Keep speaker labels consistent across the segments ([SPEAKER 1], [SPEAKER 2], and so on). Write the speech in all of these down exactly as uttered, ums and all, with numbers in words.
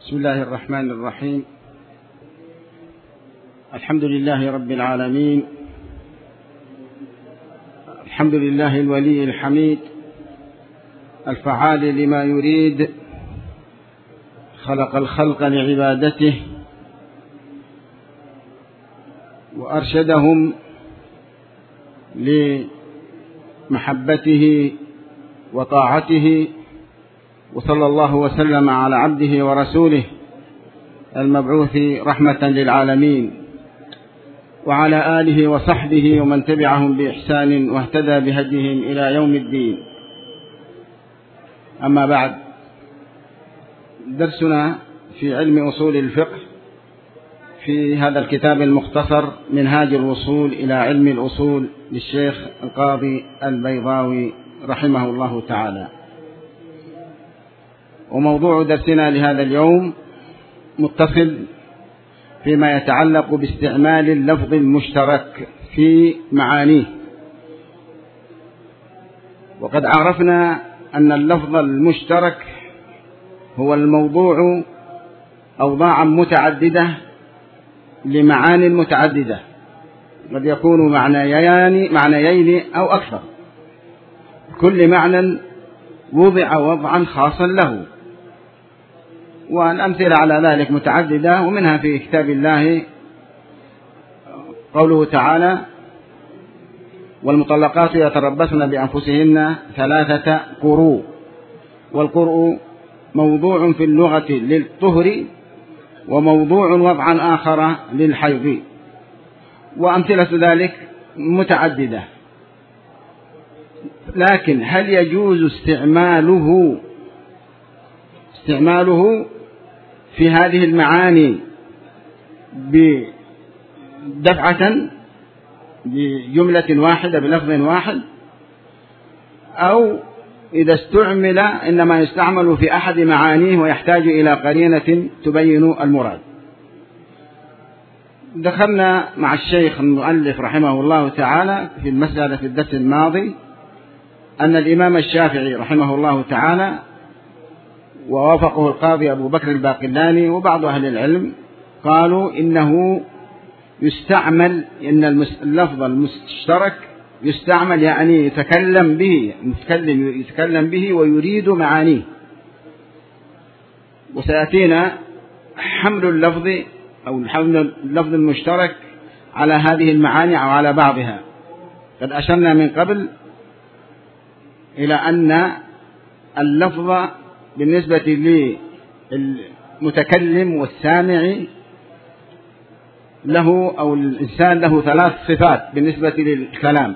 [SPEAKER 1] بسم الله الرحمن الرحيم. الحمد لله رب العالمين، الحمد لله الولي الحميد الفعال لما يريد، خلق الخلق لعبادته وأرشدهم لمحبته وطاعته، وصلى الله وسلم على عبده ورسوله المبعوث رحمة للعالمين، وعلى آله وصحبه ومن تبعهم بإحسان واهتدى بهديهم إلى يوم الدين. أما بعد، درسنا في علم أصول الفقه في هذا الكتاب المختصر منهاج الوصول إلى علم الأصول للشيخ القاضي البيضاوي رحمه الله تعالى. وموضوع درسنا لهذا اليوم متصل فيما يتعلق باستعمال اللفظ المشترك في معانيه. وقد عرفنا أن اللفظ المشترك هو الموضوع أوضاعا متعددة لمعان متعددة، قد يكون معنيين معنيين أو أكثر، كل معنى وضع وضعا خاصا له، والأمثلة على ذلك متعددة، ومنها في كتاب الله قوله تعالى: والمطلقات يتربصن بأنفسهن ثلاثة قروء. والقرء موضوع في اللغة للطهر، وموضوع وضعا آخر للحيض، وأمثلة ذلك متعددة. لكن هل يجوز استعماله استعماله في هذه المعاني بدفعة بجملة واحدة بلفظ واحد، أو إذا استعمل إنما يستعمل في أحد معانيه ويحتاج إلى قرينة تبين المراد؟ دخلنا مع الشيخ المؤلف رحمه الله تعالى في المسألة في الدرس الماضي أن الإمام الشافعي رحمه الله تعالى ووافقه القاضي أبو بكر الباقلاني وبعض أهل العلم قالوا إنه يستعمل، إن اللفظ المشترك يستعمل يعني يتكلم به متكلم يتكلم به ويريد معانيه. وسيأتينا حمل اللفظ أو حمل اللفظ المشترك على هذه المعاني أو على بعضها. قد أشرنا من قبل إلى أن اللفظ بالنسبة للمتكلم والسامع له أو الإنسان له ثلاث صفات بالنسبة للكلام.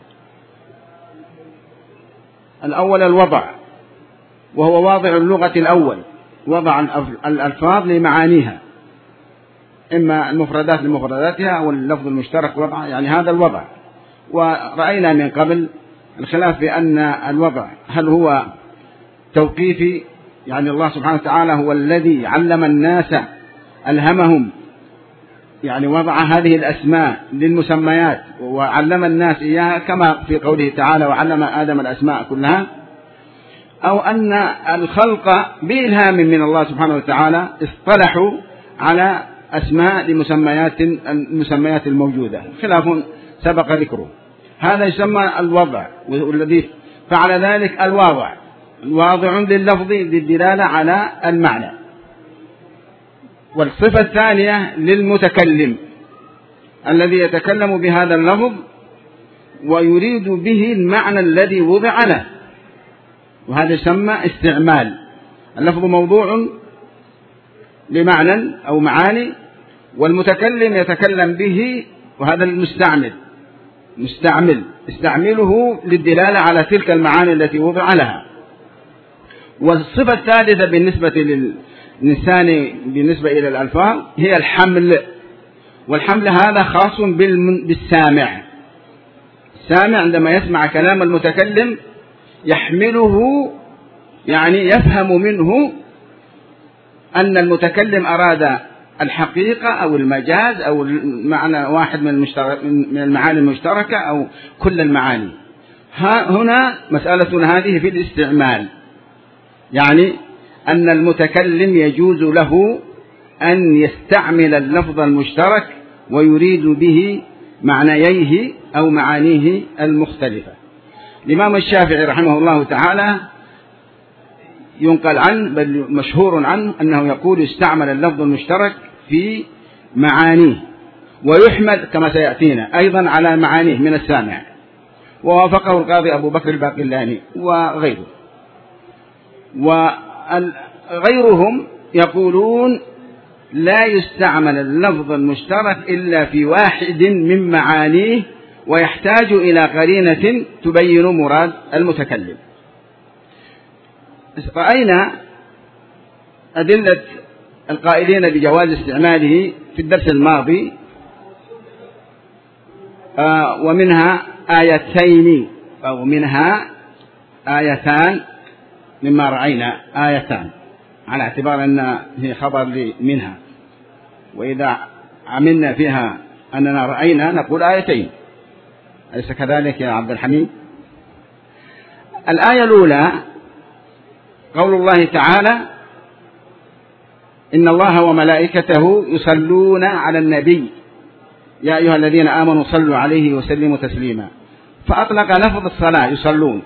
[SPEAKER 1] الأول الوضع، وهو واضع اللغة الأول، وضع الألفاظ لمعانيها، إما المفردات لمفرداتها أو اللفظ المشترك وضع، يعني هذا الوضع. ورأينا من قبل الخلاف بأن الوضع هل هو توقيفي، يعني الله سبحانه وتعالى هو الذي علم الناس ألهمهم، يعني وضع هذه الأسماء للمسميات وعلم الناس إياها كما في قوله تعالى: وعلم آدم الأسماء كلها، أو أن الخلق بإلهام من الله سبحانه وتعالى اصطلحوا على أسماء لمسميات المسميات الموجودة، خلاف سبق ذكره. هذا يسمى الوضع، والذي فعل ذلك الواضع، واضع لللفظ للدلالة على المعنى. والصفة الثانية للمتكلم الذي يتكلم بهذا اللفظ ويريد به المعنى الذي وضع له، وهذا يسمى استعمال. اللفظ موضوع لمعنى أو معاني، والمتكلم يتكلم به، وهذا المستعمل مستعمل استعمله للدلالة على تلك المعاني التي وضع لها. والصفة الثالثة بالنسبة للإنسان بالنسبة إلى الألفاظ هي الحمل. والحمل هذا خاص بالسامع. السامع عندما يسمع كلام المتكلم يحمله، يعني يفهم منه أن المتكلم أراد الحقيقة أو المجاز أو المعنى واحد من المعاني المشتركة أو كل المعاني. هنا مسألة هذه في الاستعمال، يعني أن المتكلم يجوز له أن يستعمل اللفظ المشترك ويريد به معنييه أو معانيه المختلفة. الإمام الشافعي رحمه الله تعالى ينقل عنه بل مشهور عنه أنه يقول استعمل اللفظ المشترك في معانيه ويحمل كما سيأتينا أيضا على معانيه من السامع، ووافقه القاضي أبو بكر الباقلاني وغيره. وغيرهم يقولون لا يستعمل اللفظ المشترك إلا في واحد من معانيه ويحتاج إلى قرينة تبين مراد المتكلم. رأينا أدلة القائلين بجواز استعماله في الدرس الماضي، آه ومنها آيتين أو منها آيتان مما رأينا، آيتان على اعتبار أن هي خبر منها، وإذا عملنا فيها أننا رأينا نقول آيتين، أليس كذلك يا عبد الحميد؟ الآية الأولى قول الله تعالى إن الله وملائكته يصلون على النبي يا أيها الذين آمنوا صلوا عليه وسلموا تسليما، فأطلق لفظ الصلاة يصلون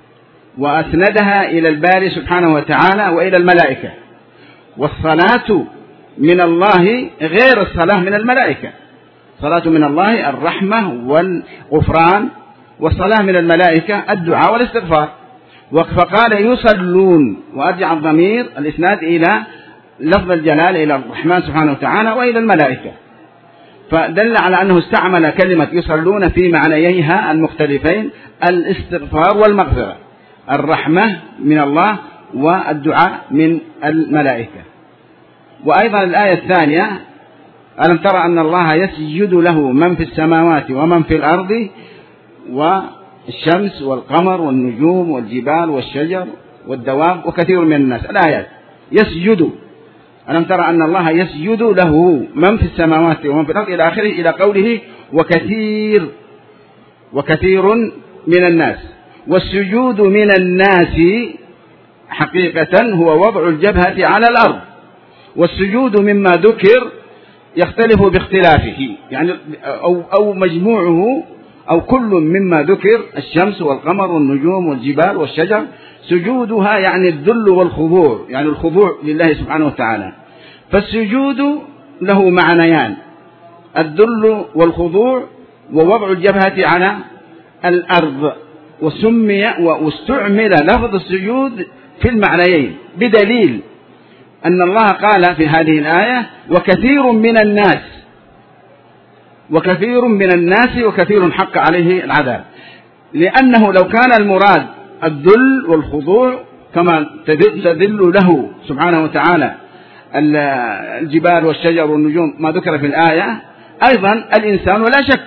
[SPEAKER 1] وأسندها إلى الباري سبحانه وتعالى وإلى الملائكة، والصلاة من الله غير الصلاة من الملائكة. صلاة من الله الرحمة والغفران، والصلاة من الملائكة الدعاء والاستغفار. فقال يصلون وأرجع الضمير الإسناد إلى لفظ الجلال إلى الرحمن سبحانه وتعالى وإلى الملائكة، فدل على أنه استعمل كلمة يصلون في معنييها المختلفين، الاستغفار والمغفرة، الرحمة من الله والدعاء من الملائكة. وأيضا الآية الثانية ألم ترى أن الله يسجد له من في السماوات ومن في الأرض والشمس والقمر والنجوم والجبال والشجر والدواب وكثير من الناس. الآيات يسجد، ألم ترى أن الله يسجد له من في السماوات ومن في الأرض إلى آخره، إلى قوله وكثير وكثير من الناس. والسجود من الناس حقيقة هو وضع الجبهة على الأرض، والسجود مما ذكر يختلف باختلافه، يعني أو, أو مجموعه أو كل مما ذكر الشمس والقمر والنجوم والجبال والشجر سجودها يعني الذل والخضوع، يعني الخضوع لله سبحانه وتعالى. فالسجود له معنيان، الذل والخضوع ووضع الجبهة على الأرض، وسمي واستعمل لفظ السجود في المعنيين بدليل أن الله قال في هذه الآية وكثير من الناس، وكثير من الناس وكثير حق عليه العذاب، لأنه لو كان المراد الذل والخضوع كما تذل له سبحانه وتعالى الجبال والشجر والنجوم ما ذكر في الآية، أيضا الإنسان ولا شك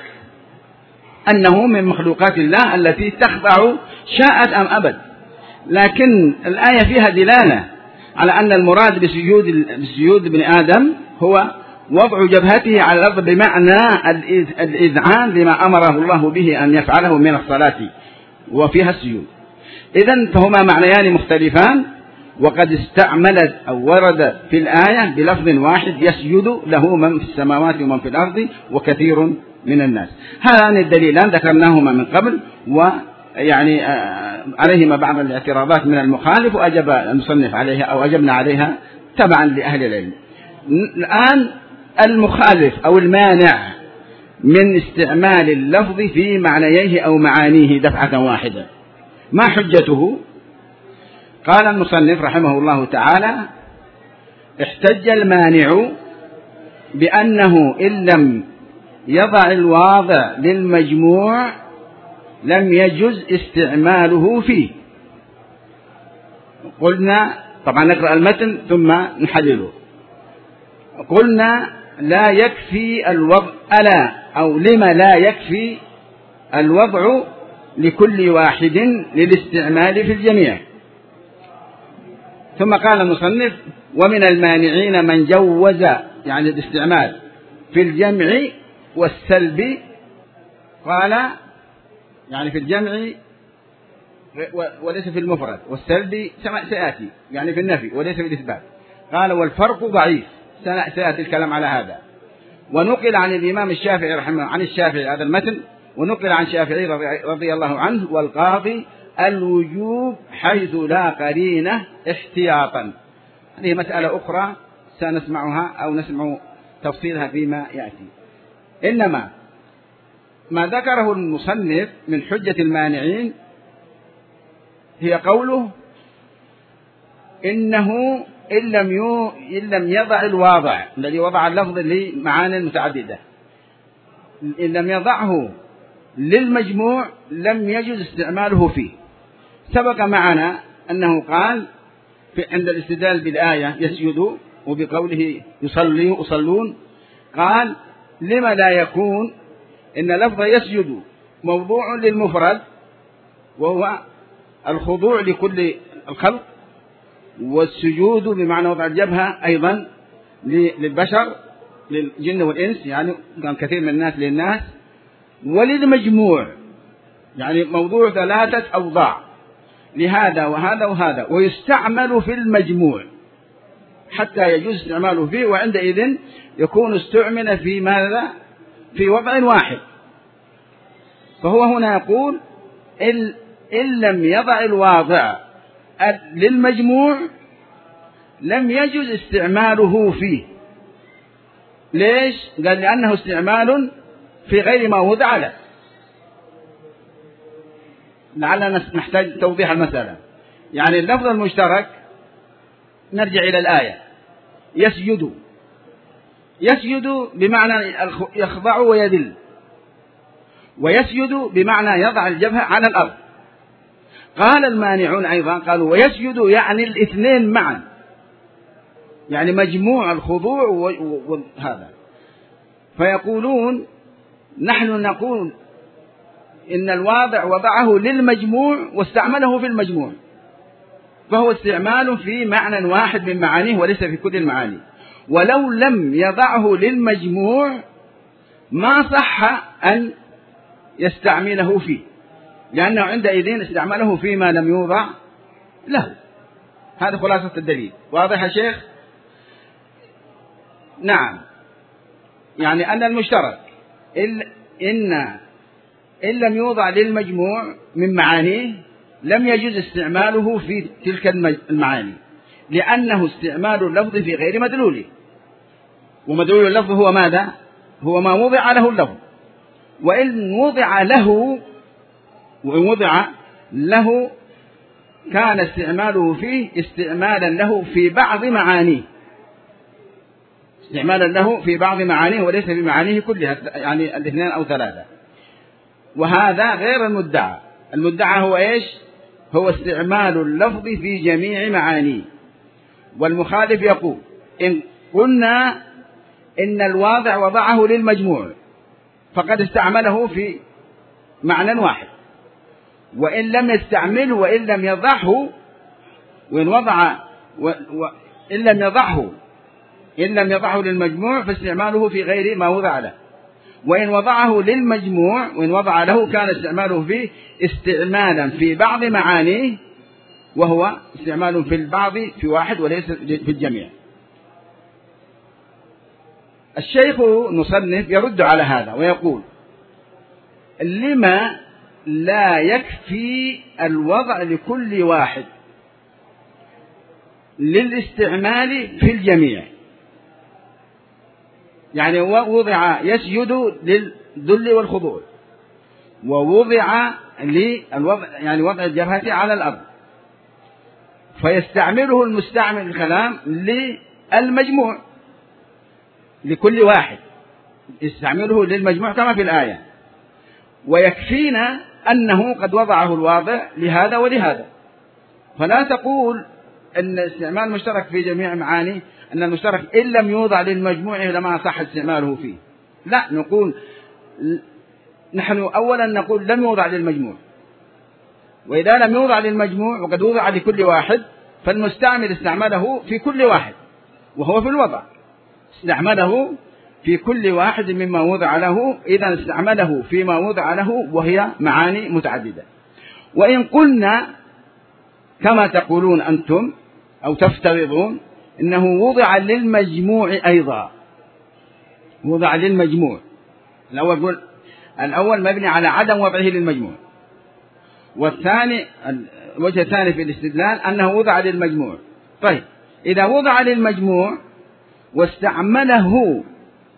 [SPEAKER 1] أنه من مخلوقات الله التي تخضع شاءت أم أبد، لكن الآية فيها دلالة على أن المراد بسجود بسجود ابن آدم هو وضع جبهته على الأرض بمعنى الإذعان لما أمره الله به أن يفعله من الصلاة وفيها السجود. إذن فهما معنيان مختلفان، وقد استعملت أو ورد في الآية بلفظ واحد يسجد له من في السماوات ومن في الأرض وكثير من الناس. هذان الدليلان ذكرناهما من قبل، ويعني عليهما بعض الاعتراضات من المخالف وأجب المصنف عليها أو أجبنا عليها تبعا لأهل العلم. الآن المخالف أو المانع من استعمال اللفظ في معنييه أو معانيه دفعة واحدة ما حجته؟ قال المصنف رحمه الله تعالى احتج المانع بأنه إن لم يضع الواضع للمجموع لم يجز استعماله فيه. قلنا طبعا نقرأ المتن ثم نحلله. قلنا لا يكفي الوضع ألا أو لما لا يكفي الوضع لكل واحد للاستعمال في الجميع. ثم قال المصنف ومن المانعين من جوز يعني الاستعمال في الجمع والسلب، قال يعني في الجمع وليس في المفرد، والسلبي سيأتي يعني في النفي وليس في الإثبات. قال والفرق ضعيف، سيأتي الكلام على هذا. ونقل عن الإمام الشافعي رحمه عن الشافعي هذا المتن، ونقل عن الشافعي رضي الله عنه والقاضي الوجوب حيث لا قرينة احتياطا. هذه مسألة أخرى سنسمعها أو نسمع تفصيلها فيما يأتي. إنما ما ذكره المصنف من حجة المانعين هي قوله إنه إن لم, يو إن لم يضع الواضع الذي وضع اللفظ لمعاني متعددة، إن لم يضعه للمجموع لم يجوز استعماله فيه. سبق معنا أنه قال في عند الاستدلال بالآية يسجد وبقوله يصلي يصلون، قال لما لا يكون إن لفظ يسجد موضوع للمفرد وهو الخضوع لكل الخلق، والسجود بمعنى وضع الجبهة أيضا للبشر للجن والإنس يعني كان كثير من الناس للناس، وللمجموع يعني موضوع ثلاثة أوضاع لهذا وهذا وهذا، ويستعمل في المجموع حتى يجوز استعماله فيه، وعندئذ يكون استعمل في ماذا؟ في وضع واحد. فهو هنا يقول إن, إن لم يضع الواضع للمجموع لم يجوز استعماله فيه. ليش؟ قال لأنه استعمال في غير ما وضع له. لعلنا نحتاج توضيح المسألة. يعني اللفظ المشترك نرجع إلى الآية يسجد، يسجد بمعنى يخضع ويذل، ويسجد بمعنى يضع الجبهة على الأرض. قال المانعون أيضا قالوا ويسجد يعني الاثنين معا، يعني مجموع الخضوع وهذا. فيقولون نحن نقول إن الواضع وضعه للمجموع واستعمله في المجموع، فهو استعمال في معنى واحد من معانيه وليس في كل المعاني. ولو لم يضعه للمجموع ما صح أن يستعمله فيه، لأنه عندئذ استعمله فيما لم يوضع له. هذا خلاصة الدليل. واضح يا شيخ؟ نعم، يعني أن المشترك إن إن لم يوضع للمجموع من معانيه لم يجوز استعماله في تلك المعاني، لأنه استعمال اللفظ في غير مدلوله، ومدلول اللفظ هو ماذا؟ هو ما وضع له اللفظ. وإن وضع له وإن وضع له كان استعماله فيه استعمالا له في بعض معانيه، استعمالا له في بعض معانيه وليس في معانيه كلها، يعني الاثنين أو ثلاثة. وهذا غير المدعى. المدعى هو إيش؟ هو استعمال اللفظ في جميع معانيه. والمخالف يقول إن قلنا إن الواضع وضعه للمجموع فقد استعمله في معنى واحد، وإن لم يستعمله وإن لم يضعه وإن وضع وإن لم يضعه إن لم يضعه للمجموع فاستعماله في غير ما وضع له، وإن وضعه للمجموع وإن وضع له كان استعماله فيه استعمالا في بعض معانيه، وهو استعمال في البعض في واحد وليس في الجميع. الشيخ المصنف يرد على هذا ويقول لما لا يكفي الوضع لكل واحد للاستعمال في الجميع؟ يعني وضع يسجد للذل والخضوع، ووضع للوضع يعني وضع الجبهة على الأرض، فيستعمله المستعمل الكلام للمجموع لكل واحد، يستعمله للمجموع كما في الآية. ويكفينا أنه قد وضعه الواضع لهذا ولهذا، فلا تقول أن استعمال مشترك في جميع معاني، أن المشترك إن لم يوضع للمجموع لما صح استعماله فيه. لا، نقول نحن أولا نقول لم يوضع للمجموع، وإذا لم يوضع للمجموع وقد وضع لكل واحد فالمستعمل استعمله في كل واحد وهو في الوضع، استعمله في كل واحد مما وضع له، إذا استعمله فيما وضع له وهي معاني متعددة. وإن قلنا كما تقولون أنتم أو تفترضون إنه وضع للمجموع أيضا، وضع للمجموع. الأول يقول الأول مبني على عدم وضعه للمجموع، والثاني الوجه الثاني في الاستدلال أنه وضع للمجموع. طيب إذا وضع للمجموع واستعمله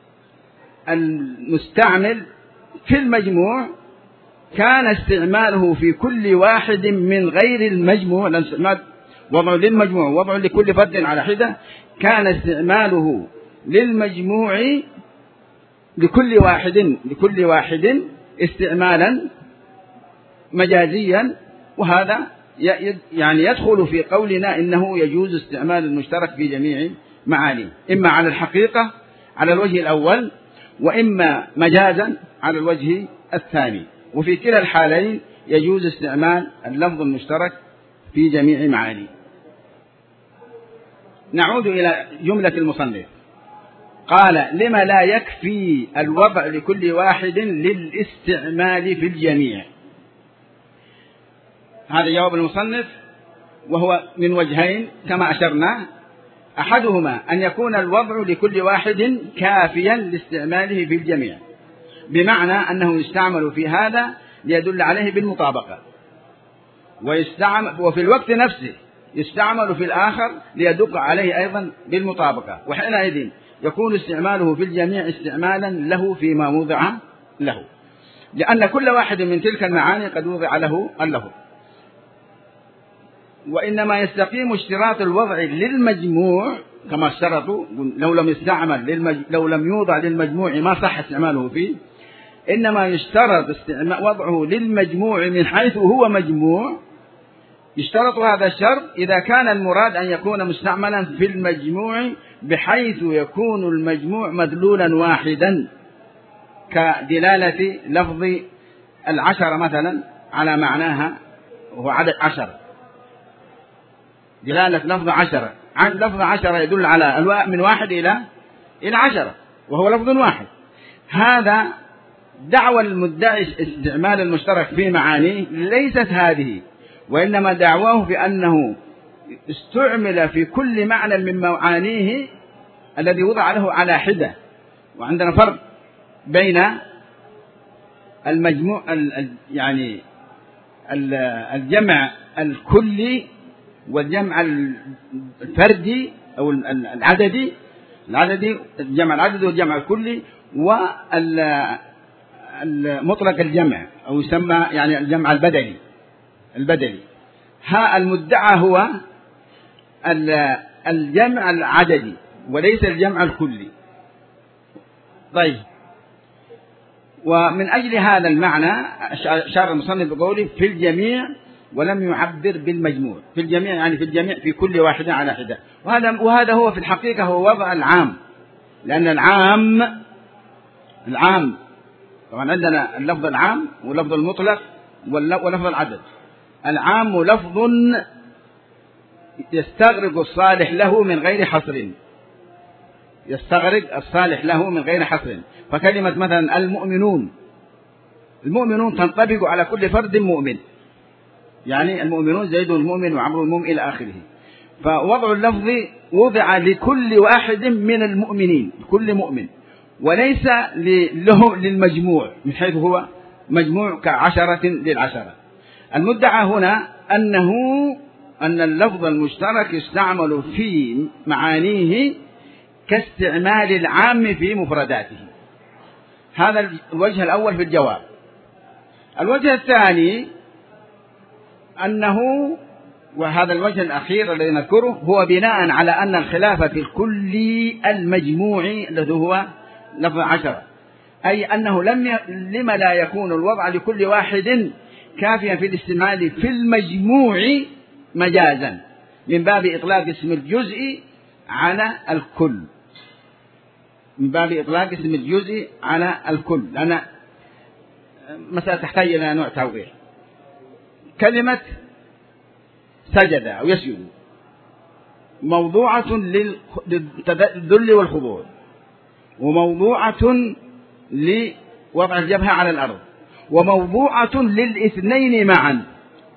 [SPEAKER 1] المستعمل في المجموع كان استعماله في كل واحد من غير المجموع، لأن وضع للمجموع وضع لكل فرد على حدة، كان استعماله للمجموع لكل واحد لكل واحد استعمالا مجازيا، وهذا يعني يدخل في قولنا إنه يجوز استعمال المشترك في جميع معانيه، إما على الحقيقة على الوجه الأول، وإما مجازا على الوجه الثاني، وفي كلا الحالين يجوز استعمال اللفظ المشترك في جميع معانيه. نعود إلى جملة المصنف. قال: لما لا يكفي الوضع لكل واحد للاستعمال في الجميع. هذا جواب المصنف، وهو من وجهين كما أشرنا. أحدهما أن يكون الوضع لكل واحد كافيا لاستعماله في الجميع، بمعنى أنه يستعمل في هذا ليدل عليه بالمطابقة، ويستعمل وفي الوقت نفسه يستعمل في الآخر ليدل عليه أيضا بالمطابقة، وحينئذ يكون استعماله في الجميع استعمالا له فيما وضع له، لأن كل واحد من تلك المعاني قد وضع له اللفظ. وإنما يستقيم اشتراط الوضع للمجموع كما اشترطوا، لو لم يستعمل للمج... لو لم يوضع للمجموع ما صح استعماله فيه، إنما يشترط استعمال وضعه للمجموع من حيث هو مجموع. يشترط هذا الشرط إذا كان المراد أن يكون مستعملا في المجموع بحيث يكون المجموع مدلولا واحدا، كدلالة لفظ العشرة مثلا على معناها وهو عدد عشر، دلالة لفظ عشرة عن لفظ عشرة يدل على من واحد إلى إلى عشرة وهو لفظ واحد. هذا دعوى المدعي استعمال المشترك في معانيه ليست هذه، وإنما دعواه بأنه استعمل في كل معنى من معانيه الذي وضع له على حدة. وعندنا فرق بين المجموع يعني الجمع الكلي والجمع الفردي أو العددي العددي الجمع العددي والجمع الكلي، والمطلق الجمع أو يسمى يعني الجمع البدلي البدلي. ها المدعى هو الجمع العددي وليس الجمع الكلي. طيب، ومن أجل هذا المعنى أشار المصنف بقوله في الجميع ولم يعبر بالمجموع. في الجميع يعني في الجميع في كل واحدة على حدة، وهذا وهذا هو في الحقيقة هو وضع العام، لأن العام العام طبعا عندنا اللفظ العام ولفظ المطلق ولفظ العدد. العام لفظ يستغرق الصالح له من غير حصر، يستغرق الصالح له من غير حصر. فكلمة مثلا المؤمنون، المؤمنون تنطبق على كل فرد مؤمن، يعني المؤمنون زيد المؤمن وعمرو المؤمن إلى آخره. فوضع اللفظ وضع لكل واحد من المؤمنين، كل مؤمن، وليس له للمجموع من حيث هو مجموع كعشرة للعشرة. المدعى هنا أنه أن اللفظ المشترك يستعمل في معانيه كاستعمال العام في مفرداته. هذا الوجه الأول في الجواب. الوجه الثاني أنه، وهذا الوجه الأخير الذي نذكره، هو بناء على أن الخلاف في الكلي المجموعي الذي هو لفظ عشرة، أي أنه لم ي... لما لا يكون الوضع لكل واحد كافيا في الاستعمال في المجموع مجازا، من باب إطلاق اسم الجزء على الكل، من باب إطلاق اسم الجزء على الكل، لأن مسألة تحتاج إلى نوع توضيح. كلمة سجد أو يسجد موضوعة للذل والخضوع، وموضوعة لوضع الجبهة على الأرض، وموضوعة للاثنين معا،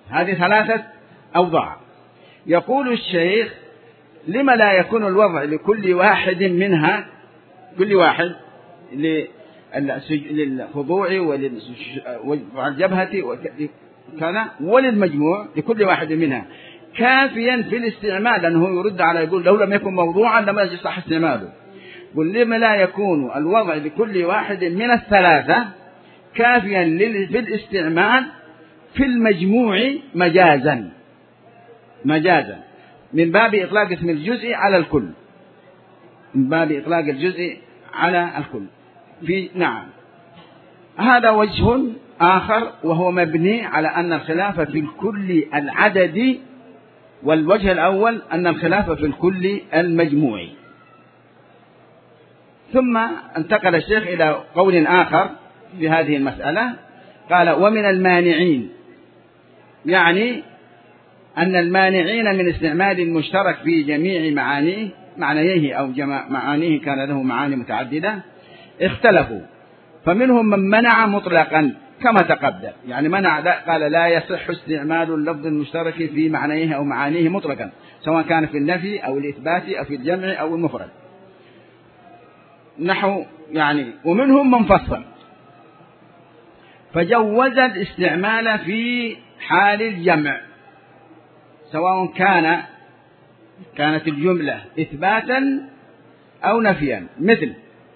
[SPEAKER 1] هذه ثلاثة أوضاع. يقول الشيخ: لما لا يكون الوضع لكل واحد منها، كل واحد للخضوع والجبهة وكذا وللمجموع، لكل واحد منها كافيا في الاستعمال، لأنه يرد على يقول لو لم يكن موضوعا لما يصح استعماله. قل لما لا يكون الوضع لكل واحد من الثلاثة كافيا في الاستعمال في المجموع مجازا، مجازا من باب إطلاق اسم الجزء على الكل، من باب إطلاق الجزء على الكل. في نعم، هذا وجه آخر وهو مبني على أن الخلاف في الكل العددي، والوجه الأول أن الخلاف في الكل المجموعي. ثم انتقل الشيخ إلى قول آخر في هذه المسألة، قال: ومن المانعين، يعني أن المانعين من استعمال المشترك في جميع معانيه معنيه أو معانيه كان له معاني متعددة اختلفوا، فمنهم من منع مطلقا كما تقدم، يعني منع قال لا يصح استعمال اللفظ المشترك في معنيه أو معانيه مطلقا، سواء كان في النفي أو الإثبات أو في الجمع أو المفرد. نحو يعني ومنهم من فصل فجوز الاستعمال في حال الجمع، سواء كان كانت الجملة إثباتا أو نفيا، مثل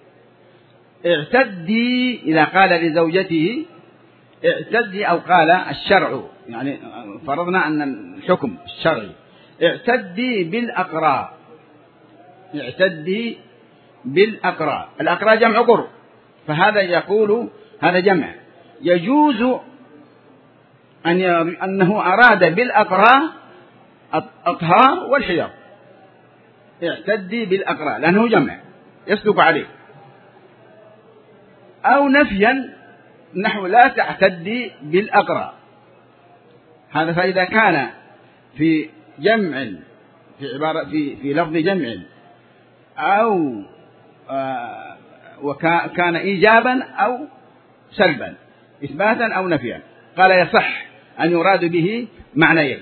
[SPEAKER 1] اعتدي إذا قال لزوجته اعتدي، أو قال الشرع، يعني فرضنا أن الحكم الشرعي اعتدي بالأقراء، اعتدي بالأقراء، الأقراء جمع قر، فهذا يقول هذا جمع، يجوز أن أنه أراد بالأقراء الأطهار والحيض، اعتدي بالأقراء لأنه جمع يصدق عليه، أو نفيا نحو لا تعتدي بالأقراء، هذا فإذا كان في جمع في عبارة في في لفظ جمع أو آه وكان إيجابا أو سلبا، إثباتا أو نفيا، قال يصح أن يراد به معنيين،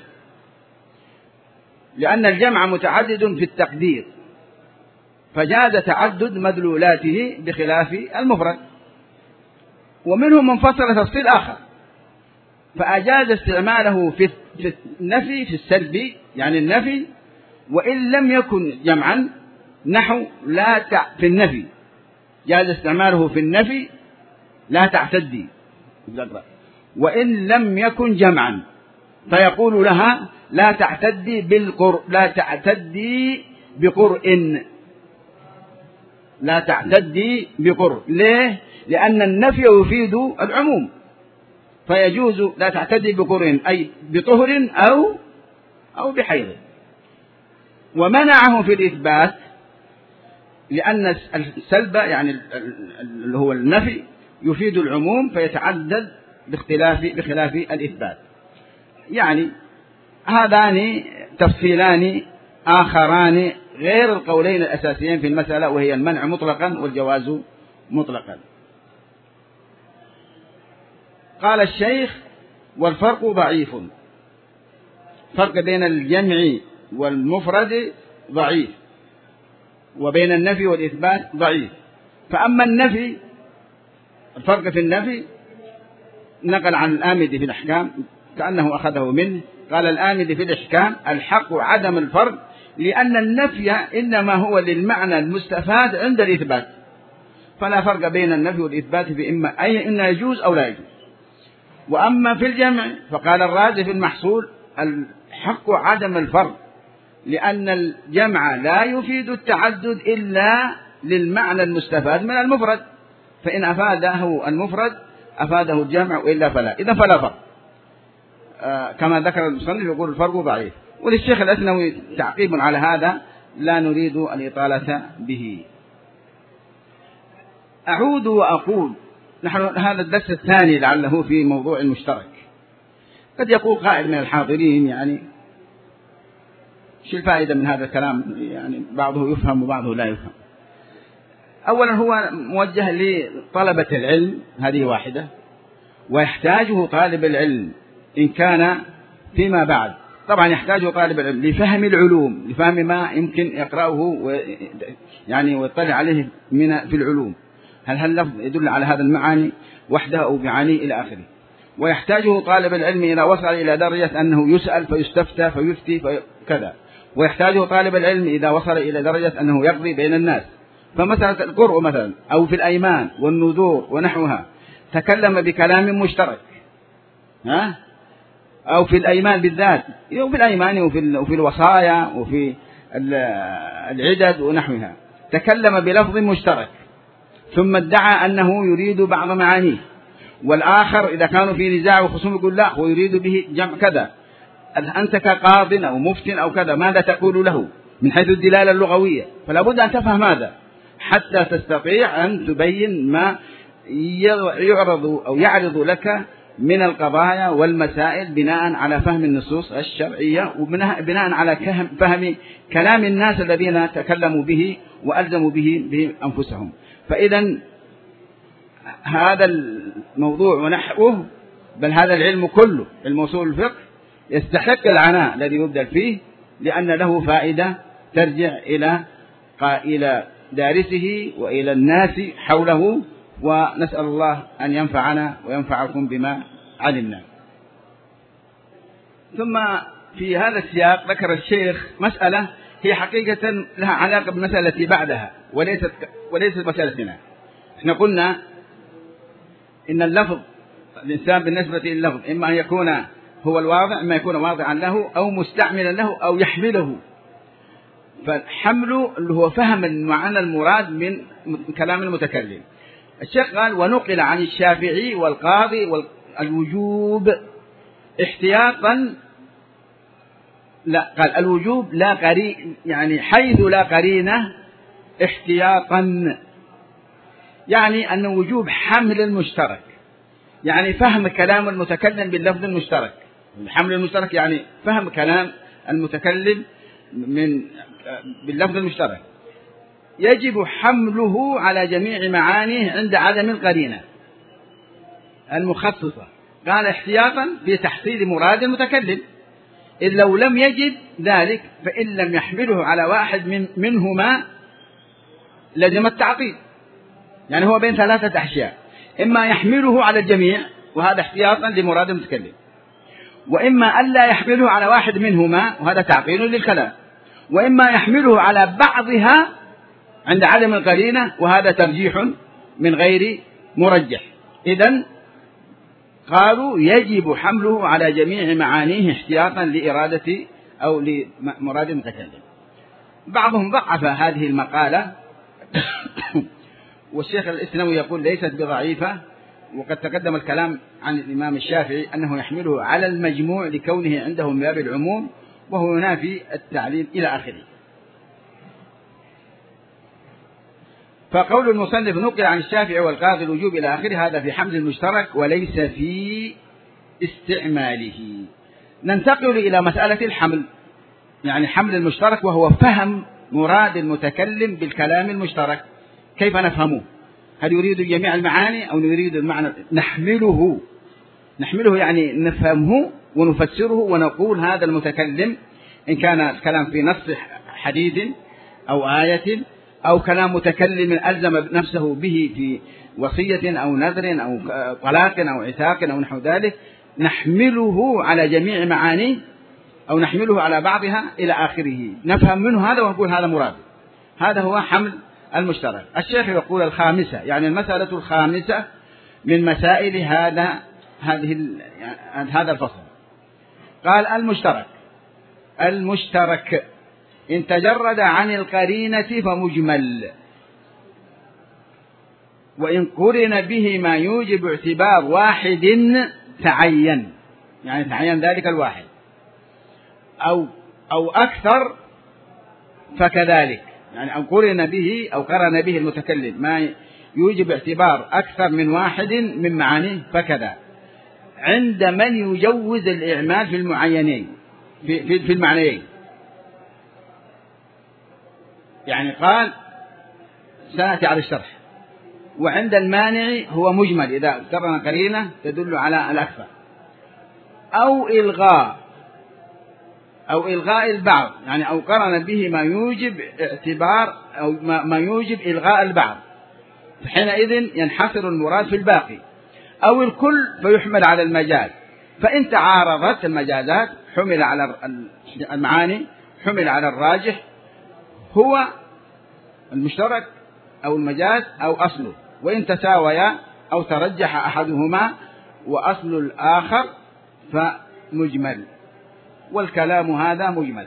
[SPEAKER 1] لأن الجمع متعدد في التقدير، فجاز تعدد مدلولاته بخلاف المفرد. ومنهم من فصل تفصيل آخر فأجاز استعماله في النفي في السلب، يعني النفي وإن لم يكن جمعا، نحو لا تع... في النفي جاز استعماله في النفي لا تعتدي وإن لم يكن جمعا، فيقول لها لا تعتدي بالقر لا تعتدي بقرء، لا تعتدي بقرء. ليه؟ لأن النفي يفيد العموم، فيجوز لا تعتدي بقرء أي بطهر أو أو بحيض. ومنعه في الإثبات لأن السلب يعني اللي هو النفي يفيد العموم فيتعدد باختلاف بخلاف الإثبات. يعني هذان تفصيلان آخران غير القولين الأساسيين في المسألة، وهي المنع مطلقا والجواز مطلقا. قال الشيخ: والفرق ضعيف، فرق بين الجمع والمفرد ضعيف، وبين النفي والإثبات ضعيف. فأما النفي، الفرق في النفي نقل عن الآمدي في الأحكام كأنه أخذه منه، قال الآمدي في الأحكام: الحق عدم الفرق، لأن النفي إنما هو للمعنى المستفاد عند الإثبات، فلا فرق بين النفي والإثبات في إما أي إن يجوز أو لا يجوز. وأما في الجمع فقال الرازي في المحصول: الحق عدم الفرق، لأن الجمع لا يفيد التعدد إلا للمعنى المستفاد من المفرد، فإن أفاده المفرد أفاده الجمع، وإلا فلا، إذا فلا فرق. آه كما ذكر المصنف يقول الفرق ضعيف. وللشيخ الأثنوي تعقيب على هذا لا نريد الإطالة به. أعود وأقول، نحن هذا الدرس الثاني لعله في موضوع المشترك. قد يقول قائل من الحاضرين يعني شو الفائدة من هذا الكلام؟ يعني بعضه يفهم وبعضه لا يفهم. أولا هو موجه لطلبة العلم، هذه واحدة، ويحتاجه طالب العلم إن كان فيما بعد. طبعا يحتاجه طالب العلم لفهم العلوم، لفهم ما يمكن يقرأه يعني ويطلع عليه من في العلوم، هل هل اللفظ يدل على هذا المعاني وحده أو معانيه إلى آخره. ويحتاجه طالب العلم إذا وصل إلى درجة أنه يسأل فيستفتى فيفتي كذا. ويحتاجه طالب العلم إذا وصل إلى درجة أنه يقضي بين الناس. فمسألة القرء مثلا أو في الأيمان والنذور ونحوها تكلم بكلام مشترك، ها؟ أو في الأيمان بالذات، وفي الأيمان وفي وفي الوصايا وفي العدد ونحوها تكلم بلفظ مشترك، ثم ادعى أنه يريد بعض معانيه، والآخر إذا كانوا في نزاع وخصوم يقول لا هو يريد به جمع كذا. أنت كقاض أو مفتٍ أو كذا ماذا تقول له من حيث الدلالة اللغوية؟ فلا بد أن تفهم هذا حتى تستطيع أن تبين ما يعرض أو يعرض لك من القضايا والمسائل بناء على فهم النصوص الشرعية وبناء على فهم كلام الناس الذين تكلموا به وألزموا به بأنفسهم. فإذا هذا الموضوع ونحوه، بل هذا العلم كله علم أصول الفقه يستحق العناء الذي يبذل فيه، لأن له فائدة ترجع إلى إلى دارسه وإلى الناس حوله. ونسأل الله أن ينفعنا وينفعكم بما علمنا. ثم في هذا السياق ذكر الشيخ مسألة هي حقيقة لها علاقة بالمسألة بعدها وليست وليست مسألتنا. احنا قلنا إن اللفظ الإنسان بالنسبة لللفظ إما أن يكون هو الواضع، إما يكون واضعا له أو مستعملا له أو يحمله. فالحمل اللي هو فهم المعنى المراد من كلام المتكلم. الشيخ قال ونقل عن الشافعي والقاضي والوجوب احتياطا، لا قال الوجوب لا قرين، يعني حيث لا قرينة احتياطا، يعني أن وجوب حمل المشترك، يعني فهم كلام المتكلم باللفظ المشترك. الحمل المشترك يعني فهم كلام المتكلم من باللفظ المشترك، يجب حمله على جميع معانيه عند عدم القرينة المخصصة. قال احتياطا في تحصيل مراد المتكلم، إذ لو لم يجد ذلك فإن لم يحمله على واحد من منهما لزم التعطيل. يعني هو بين ثلاثة أشياء، إما يحمله على الجميع وهذا احتياطا لمراد المتكلم، وإما ألا يحمله على واحد منهما وهذا تعطيل للكلام، وإما يحمله على بعضها عند عدم القرينة وهذا ترجيح من غير مرجح. إذن قالوا يجب حمله على جميع معانيه احتياطا لإرادة أو لمراد المتكلم. بعضهم ضعف هذه المقالة والشيخ الإسلامي يقول ليست بضعيفة، وقد تقدم الكلام عن الإمام الشافعي أنه يحمله على المجموع لكونه عنده من باب العموم وهو ينافي التعليل إلى آخره. فقول المصنف نقل عن الشافعي والقاضي الوجوب إلى آخره هذا في حمل المشترك وليس في استعماله. ننتقل إلى مسألة الحمل، يعني حمل المشترك وهو فهم مراد المتكلم بالكلام المشترك. كيف نفهمه؟ هل يريد جميع المعاني أو يريد المعنى؟ نحمله نحمله يعني نفهمه ونفسره ونقول هذا المتكلم إن كان الكلام في نص حديث أو آية أو كلام متكلم ألزم نفسه به في وصية أو نذر أو طلاق أو عتاق أو نحو ذلك، نحمله على جميع معانيه أو نحمله على بعضها إلى آخره، نفهم منه هذا ونقول هذا مراد. هذا هو حمل المشترك. الشيخ يقول الخامسة، يعني المسألة الخامسة من مسائل هذا هذه هذا الفصل. قال المشترك المشترك إن تجرد عن القرينة فمجمل، وإن قرن به ما يوجب اعتبار واحد تعين، يعني تعين ذلك الواحد، أو أو أكثر فكذلك، يعني أو قرن به أو قرن به المتكلم ما يوجب اعتبار أكثر من واحد من معانيه فكذا، عند من يجوز الإعمال في المعينين في, في, في المعنيين. يعني قال سنأتي على الشرح. وعند المانع هو مجمل إذا اقترن قرينة تدل على الأكثر، أو إلغاء أو إلغاء البعض، يعني أو قرن به ما يوجب اعتبار أو ما يوجب إلغاء البعض، فحينئذ ينحصر المراد في الباقي، أو الكل فيحمل على المجاز. فإن تعارضت المجازات حمل على المعاني حمل على الراجح هو المشترك أو المجاز أو أصله، وإن تساويا أو ترجح أحدهما وأصل الآخر فمجمل، والكلام هذا مجمل.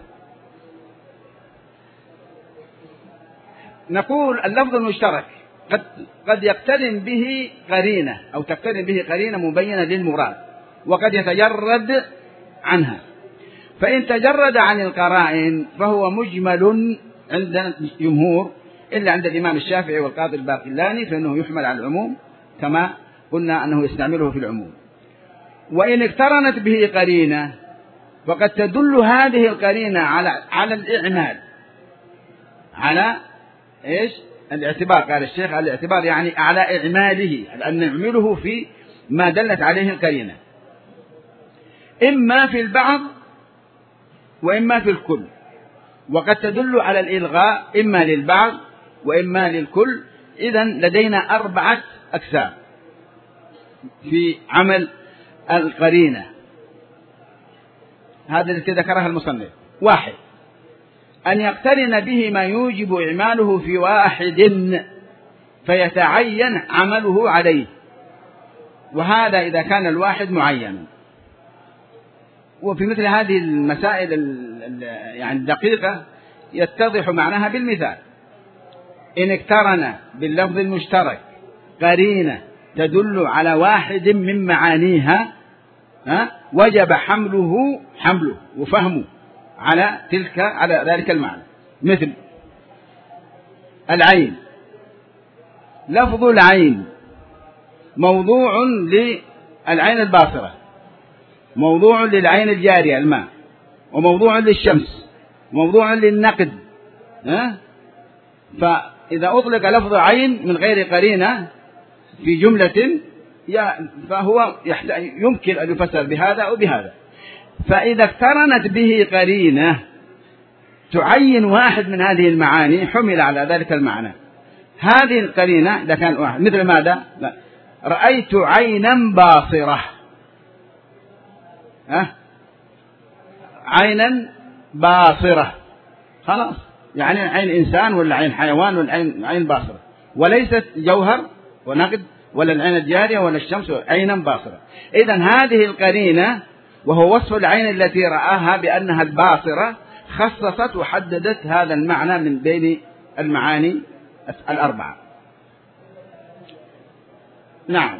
[SPEAKER 1] نقول اللفظ المشترك قد قد يقترن به قرينة أو تقترن به قرينة مبينة للمراد، وقد يتجرد عنها. فإن تجرد عن القرائن فهو مجمل عند الجمهور، إلا عند الإمام الشافعي والقاضي الباقلاني فإنه يحمل على العموم كما قلنا أنه يستعمله في العموم. وإن اقترنت به قرينة فقد تدل هذه القرينة على على الإعمال، على إيش؟ الاعتبار. قال الشيخ على الاعتبار يعني على إعماله، أن نعمله في ما دلت عليه القرينة، إما في البعض وإما في الكل. وقد تدل على الإلغاء إما للبعض وإما للكل. إذن لدينا أربعة أقسام في عمل القرينة، هذا التي ذكرها المصنف. واحد، أن يقترن به ما يوجب إعماله في واحد فيتعين عمله عليه، وهذا إذا كان الواحد معينا. وفي مثل هذه المسائل يعني الدقيقة يتضح معناها بالمثال. إن اقترن باللفظ المشترك قرينة تدل على واحد من معانيها وجب حمله حمله وفهمه على تلك على ذلك المعنى. مثل العين، لفظ العين موضوع للعين الباصرة، موضوع للعين الجارية الماء، وموضوع للشمس، موضوع للنقد. ها؟ فإذا أطلق لفظ عين من غير قرينة في جملة فهو يمكن أن يفسر بهذا أو بهذا. فإذا اقترنت به قرينة تعين واحد من هذه المعاني حمل على ذلك المعنى. هذه القرينة إذا كان واحد، مثل ماذا؟ لا. رأيت عينا باصرة، ها؟ عينا باصرة، خلاص، يعني عين إنسان ولا عين حيوان ولا عين عين باصرة، وليست جوهر ونقد ولا العين الجارية ولا الشمس، عينا باصرة. إذن هذه القرينة وهو وصف العين التي رآها بأنها الباصرة خصصت وحددت هذا المعنى من بين المعاني الأربعة. نعم.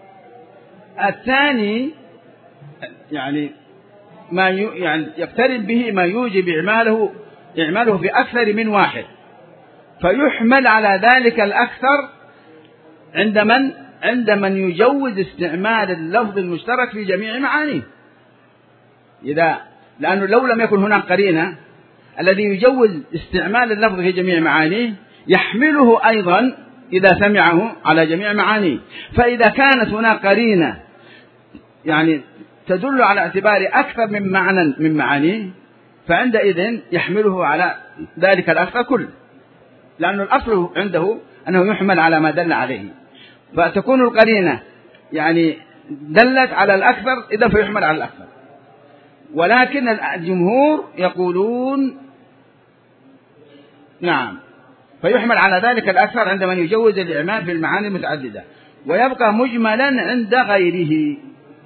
[SPEAKER 1] الثاني يعني ما يعني يقترن به ما يوجب إعماله إعماله في أكثر من واحد، فيحمل على ذلك الأكثر عند من عند من يجوز استعمال اللفظ المشترك في جميع معانيه. إذا لأنه لو لم يكن هناك قرينة الذي يجوز استعمال اللفظ في جميع معانيه يحمله أيضا إذا سمعه على جميع معانيه. فإذا كانت هناك قرينة يعني تدل على اعتبار أكثر من معنى من معانيه فعندئذ يحمله على ذلك الأكثر كله، لأن الأصل عنده أنه يحمل على ما دل عليه. فتكون القرينة يعني دلت على الأكثر إذا فيحمل على الأكثر. ولكن الجمهور يقولون نعم فيحمل على ذلك الأكثر عندما يجوز الإعمال في المعاني المتعددة، ويبقى مجملا عند غيره.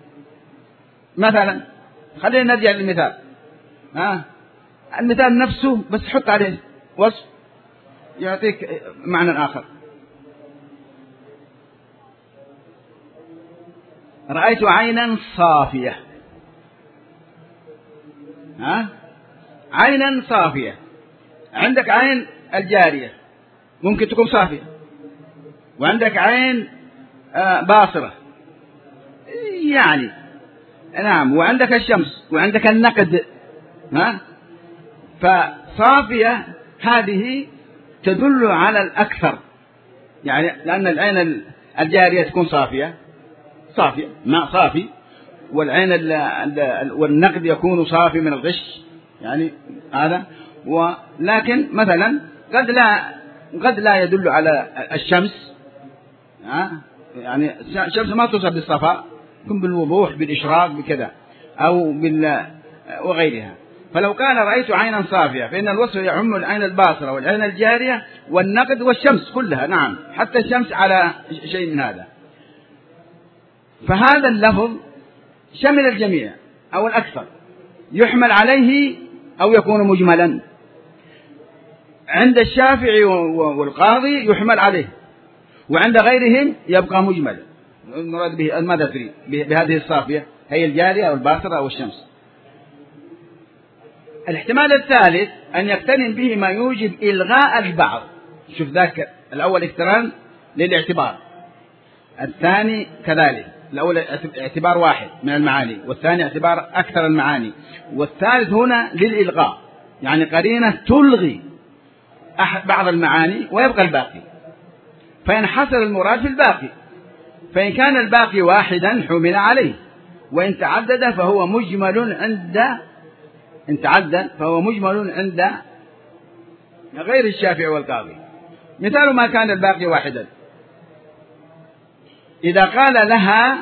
[SPEAKER 1] مثلا خلينا نرجع للمثال، ها المثال نفسه بس حط عليه وصف يعطيك معنى آخر. رأيت عينا صافية، ها عينا صافية. عندك عين الجارية ممكن تكون صافية، وعندك عين باصرة يعني نعم، وعندك الشمس وعندك النقد، ها فصافية هذه تدل على الأكثر، يعني لأن العين الجارية تكون صافية صافية ماء صافي، والعين والنقد يكون صافي من الغش يعني هذا. ولكن مثلا قد لا قد لا يدل على الشمس، يعني الشمس ما توصف بالصفاء، يكون بالوضوح بالإشراق بكذا أو بال وغيرها. فلو قال رأيت عينا صافية فإن الوصف يعم العين الباصرة والعين الجارية والنقد والشمس كلها، نعم حتى الشمس على شيء من هذا. فهذا اللفظ شمل الجميع أو الأكثر، يحمل عليه أو يكون مجملا. عند الشافعي والقاضي يحمل عليه، وعند غيرهم يبقى مجمل. المراد به ماذا تريد بهذه الصافية؟ هي الجارية أو الباصرة أو الشمس. الاحتمال الثالث أن يقترن به ما يوجب إلغاء البعض. شوف ذاك الأول اقتران للاعتبار، الثاني كذلك. الأول اعتبار واحد من المعاني، والثاني اعتبار أكثر المعاني، والثالث هنا للإلغاء، يعني قرينة تلغي بعض المعاني ويبقى الباقي، فينحصر المراد في الباقي. فإن كان الباقي واحدا حمل عليه، وإن تعدد فهو مجمل عند إن تعدد فهو مجمل عند غير الشافعي والقاضي. مثال ما كان الباقي واحدا، إذا قال لها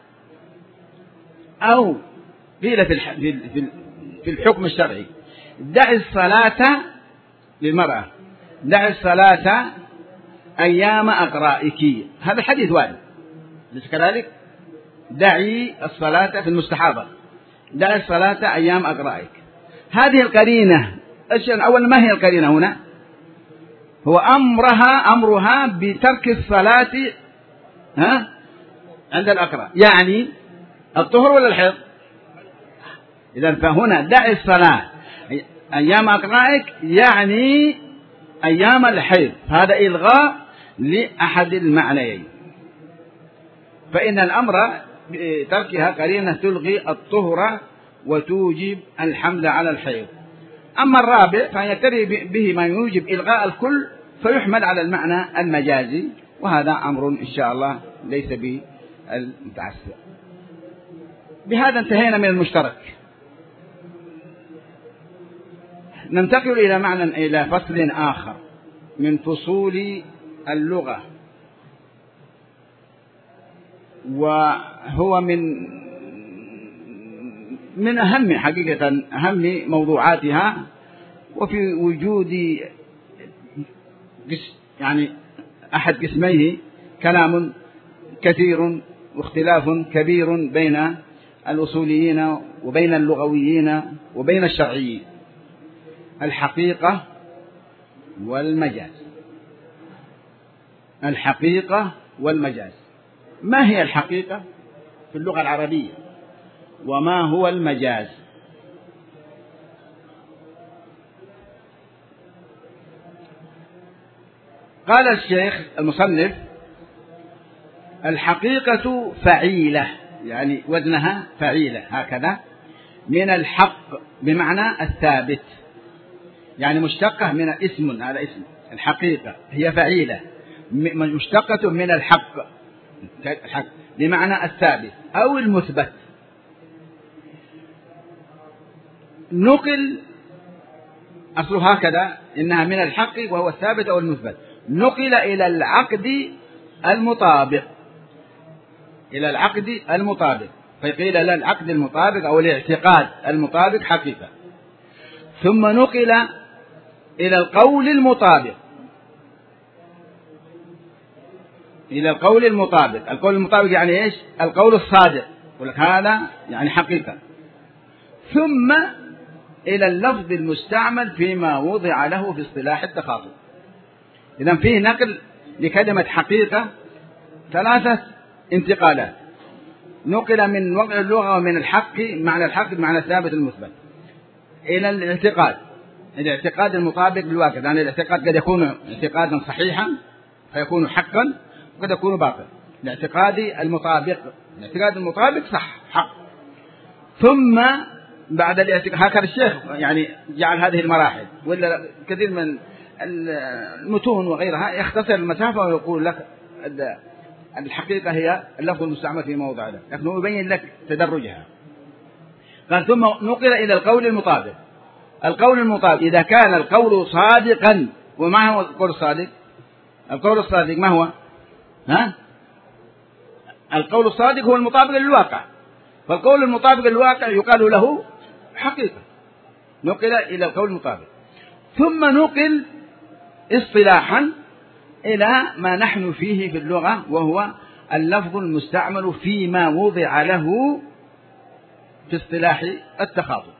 [SPEAKER 1] أو قيل في الحكم الشرعي دع الصلاة للمرأة، دع الصلاة أيام أقرائك، هذا الحديث وارد ليس كذلك؟ دعي الصلاة في المستحاضة، دع الصلاة أيام أقرائك. هذه القرينة أولا ما هي القرينة هنا؟ هو أمرها أمرها بترك الصلاة ها عند الأقراء، يعني الطهر ولا الحيض؟ إذا فهنا دع الصلاة أيام أقرائك يعني أيام الحيض، هذا إلغاء لأحد المعنيين. فإن الأمر بتركها قرينة تلغي الطهر وتوجب الحمل على الحيض. أما الرابع فيقترن به ما يوجب إلغاء الكل فيحمل على المعنى المجازي، وهذا أمر إن شاء الله ليس بالمتعسر. بهذا انتهينا من المشترك. ننتقل إلى معنى إلى فصل آخر من فصول اللغة، وهو من من أهم حقيقة أهم موضوعاتها، وفي وجود يعني أحد قسميه كلام كثير واختلاف كبير بين الأصوليين وبين اللغويين وبين الشرعيين: الحقيقة والمجاز. الحقيقة والمجاز، ما هي الحقيقة في اللغة العربية وما هو المجاز؟ قال الشيخ المصنف: الحقيقة فعيلة، يعني وزنها فعيلة هكذا، من الحق بمعنى الثابت، يعني مشتقة من اسم، هذا اسم الحقيقة هي فعيلة مشتقة من الحق، الحق بمعنى الثابت أو المثبت. نقل أصله هكذا، إنها من الحق وهو الثابت أو المثبت، نقل إلى العقد المطابق، إلى العقد المطابق، فقيل لا العقد المطابق أو الاعتقاد المطابق حقيقة. ثم نقل إلى القول المطابق، إلى القول المطابق. القول المطابق يعني إيش؟ القول الصادق، ولك هذا يعني حقيقة. ثم إلى اللفظ المستعمل فيما وضع له في اصطلاح التخاطب. إذن فيه نقل لكلمة حقيقة ثلاثة انتقالات: نقل من وضع اللغة ومن الحق معنى الحق بمعنى الثابت المثبت إلى الاعتقاد، الاعتقاد المطابق للواقع، يعني الاعتقاد قد يكون اعتقادا صحيحا فيكون حقا، وقد يكون باطلا. الاعتقاد المطابق، الاعتقاد المطابق صح حق. ثم بعد الاعتقاد، هكذا الشيخ يعني جعل هذه المراحل، ولا كثير من المتون وغيرها يختصر المسافة ويقول لك الحقيقة هي اللفظ المستعمل في موضع له، لكنه يبين لك تدرجها. قال: ثم نقل إلى القول المطابق، القول المطابق إذا كان القول صادقا. وما هو القول الصادق؟ القول الصادق ما هو؟ ها؟ القول الصادق هو المطابق للواقع، فالقول المطابق للواقع يقال له حقيقة، نقل إلى القول المطابق. ثم نقل اصطلاحا إلى ما نحن فيه في اللغة، وهو اللفظ المستعمل فيما وضع له في اصطلاح التخاطب.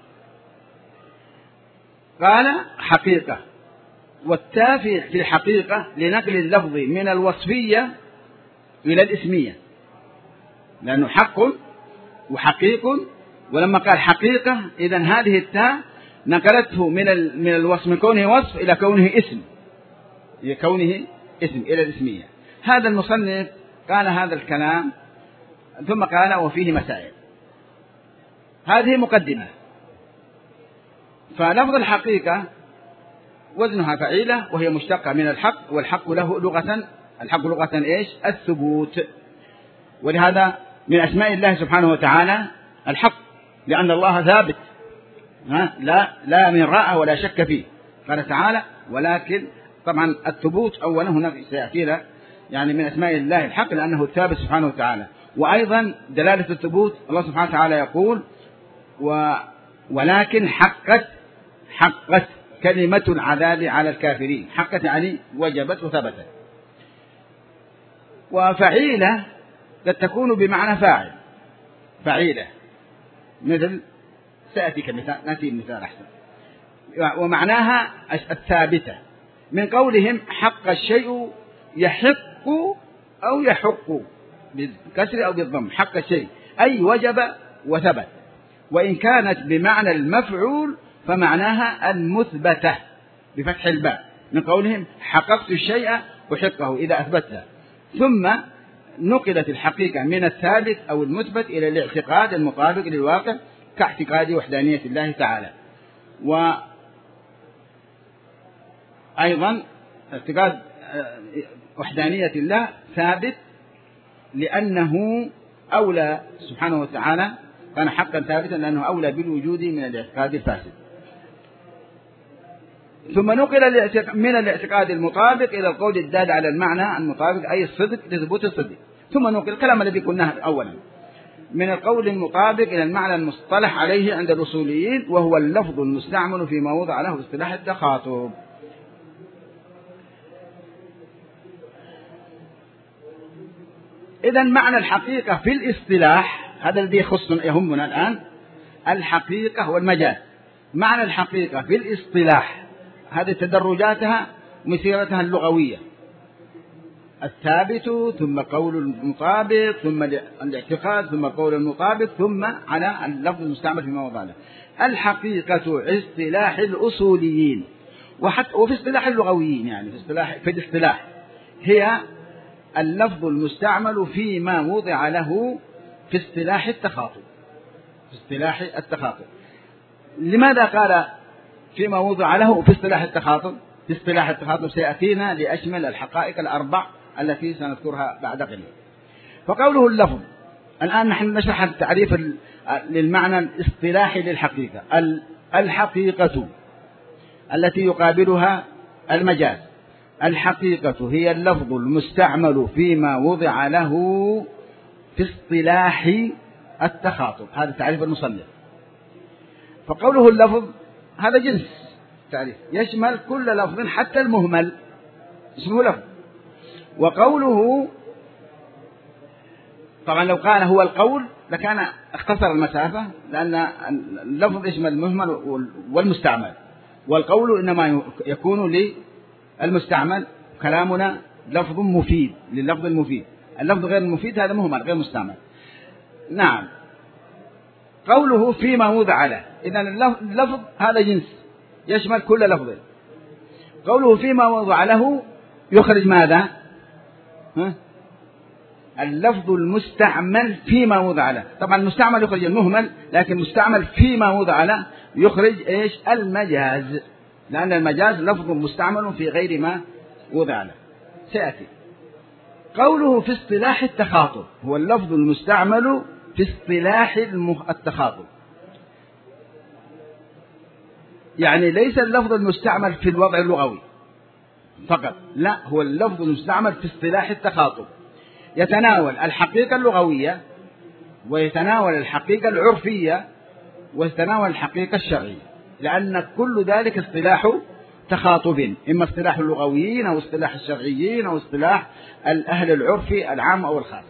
[SPEAKER 1] قال حقيقة، والتاء في حقيقة لنقل اللفظ من الوصفية إلى الاسمية، لأنه حق وحقيق، ولما قال حقيقة إذن هذه التاء نقلته من من الوصف، من كونه وصف إلى كونه اسم، إلى كونه اسم إلى الاسمية. هذا المصنف قال هذا الكلام، ثم قال وفيه مسائل. هذه مقدمة. فلفظ الحقيقة وزنها فعيلة، وهي مشتقة من الحق، والحق له لغة، الحق لغة إيش؟ الثبوت. ولهذا من أسماء الله سبحانه وتعالى الحق، لأن الله ثابت، لا لا من رأى ولا شك فيه. قال تعالى ولكن طبعا الثبوت أولا هنا سيأتينا، يعني من أسماء الله الحق لأنه الثابت سبحانه وتعالى. وأيضا دلالة الثبوت الله سبحانه وتعالى يقول و ولكن حقت حقت كلمة العذاب على الكافرين. حقت يعني وجبت وثبتت. وفعيلة قد تكون بمعنى فاعل، فعيلة مثل سأتي كمثال، نأتي المثال أحسن. ومعناها الثابتة، من قولهم حق الشيء يحق أو يحق بالكسر أو بالضم، حق الشيء أي وجب وثبت. وإن كانت بمعنى المفعول فمعناها المثبتة بفتح الباء، من قولهم حققت الشيء وحقه إذا أثبته. ثم نقلت الحقيقة من الثابت أو المثبت إلى الاعتقاد المطابق للواقع، كاعتقاد وحدانية الله تعالى. وأيضا اعتقاد وحدانية الله ثابت لأنه أولى سبحانه وتعالى، كان حقا ثابتا لأنه أولى بالوجود من الاعتقاد الفاسد. ثم نقل من الاعتقاد المطابق إلى القول الدال على المعنى المطابق، أي الصدق لثبوت الصدق. ثم نقل الكلام الذي قلناه أولا من القول المطابق إلى المعنى المصطلح عليه عند الأصوليين، وهو اللفظ المستعمل فيما وضع له اصطلاح التخاطب. إذن معنى الحقيقة في الاصطلاح، هذا الذي يخصنا يهمنا الآن، الحقيقة والمجاز. معنى الحقيقة في الاصطلاح هذه تدرجاتها ومسيرتها اللغوية: الثابت، ثم قول المطابق، ثم الاعتقاد، ثم قول المطابق، ثم على اللفظ المستعمل في موضع له. الحقيقة اصطلاح الأصوليين وحتى وفي اصطلاح اللغويين، يعني في اصطلاح في الاصطلاح هي اللفظ المستعمل فيما وضع له في اصطلاح التخاطب. في اصطلاح التخاطب لماذا قال فيما وضع له في اصطلاح التخاطب؟ في اصطلاح التخاطب سيأتينا لأشمل الحقائق الأربع التي سنذكرها بعد قليل. فقوله اللفظ، الآن نحن نشرح التعريف للمعنى الاصطلاحي للحقيقة. الحقيقة التي يقابلها المجاز. الحقيقة هي اللفظ المستعمل فيما وضع له في اصطلاح التخاطب. هذا تعريف المصنف. فقوله اللفظ هذا جنس تعريف يشمل كل لفظ حتى المهمل اسمه لفظ. وقوله طبعا لو قال هو القول لكان اختصر المسافة، لأن اللفظ يشمل المهمل والمستعمل، والقول إنما يكون للمستعمل. كلامنا لفظ مفيد لللفظ المفيد، اللفظ غير المفيد هذا مهمل غير مستعمل. نعم. قوله فيما وضع له، إذن اللفظ هذا جنس يشمل كل لفظ. قوله فيما وضع له يخرج ماذا؟ ها؟ اللفظ المستعمل فيما وضع له. طبعا المستعمل يخرج المهمل، لكن المستعمل فيما وضع له يخرج إيش؟ المجاز، لأن المجاز لفظ مستعمل في غير ما وضع له. سيأتي. قوله في اصطلاح التخاطب هو اللفظ المستعمل في اصطلاح التخاطب. يعني ليس اللفظ المستعمل في الوضع اللغوي فقط، لا، هو اللفظ المستعمل في اصطلاح التخاطب، يتناول الحقيقة اللغوية ويتناول الحقيقة العرفية ويتناول الحقيقة الشرعية، لأن كل ذلك اصطلاح تخاطب، إما اصطلاح اللغويين أو اصطلاح الشرعيين أو اصطلاح الأهل العرف العام أو الخاص.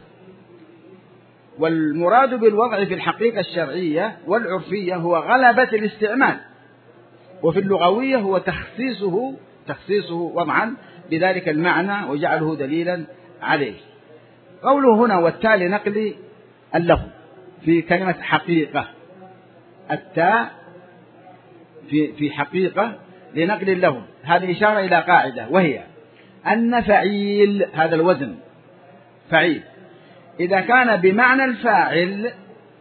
[SPEAKER 1] والمراد بالوضع في الحقيقة الشرعية والعرفية هو غلبة الاستعمال، وفي اللغوية هو تخصيصه تخصيصه وضعا بذلك المعنى وجعله دليلا عليه. قوله هنا والتالي نقل اللفظ في كلمة حقيقة، التاء في في حقيقة لنقل اللفظ، هذه إشارة إلى قاعدة، وهي أن فعيل، هذا الوزن فعيل، إذا كان بمعنى الفاعل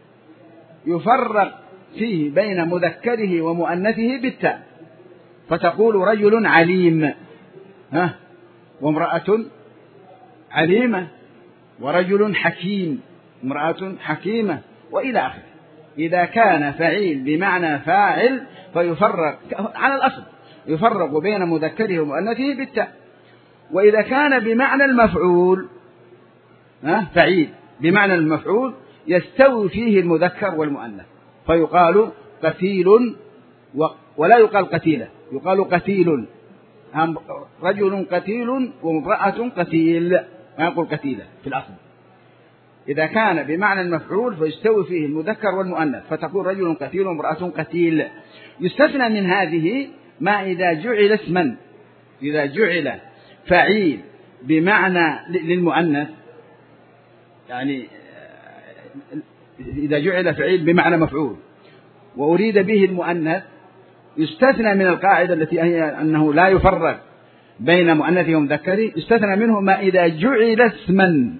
[SPEAKER 1] يفرق فيه بين مذكره ومؤنثه بالتاء، فتقول رجل عليم ها وامرأة عليمة، ورجل حكيم امرأة حكيمة، وإلى آخره. إذا كان فعيل بمعنى فاعل فيفرق على الأصل، يفرق بين مذكره ومؤنثه بالتاء. وإذا كان بمعنى المفعول ها فعيل بمعنى المفعول يستوي فيه المذكر والمؤنث، فيقال قتيل ولا يقال قتيلة، يقال قتيل، رجل قتيل وامرأة قتيل، ما يقول قتيلة في الأصل. إذا كان بمعنى المفعول فيستوي فيه المذكر والمؤنث، فتقول رجل قتيل وامرأة قتيل. يستثنى من هذه ما إذا جعل اسما، إذا جعل فعيل بمعنى للمؤنث، يعني إذا جعل فعيل بمعنى مفعول وأريد به المؤنث، يستثنى من القاعدة التي هي أنه لا يفرق بين مؤنثه ومذكره، يستثنى منه ما إذا جعل اسما،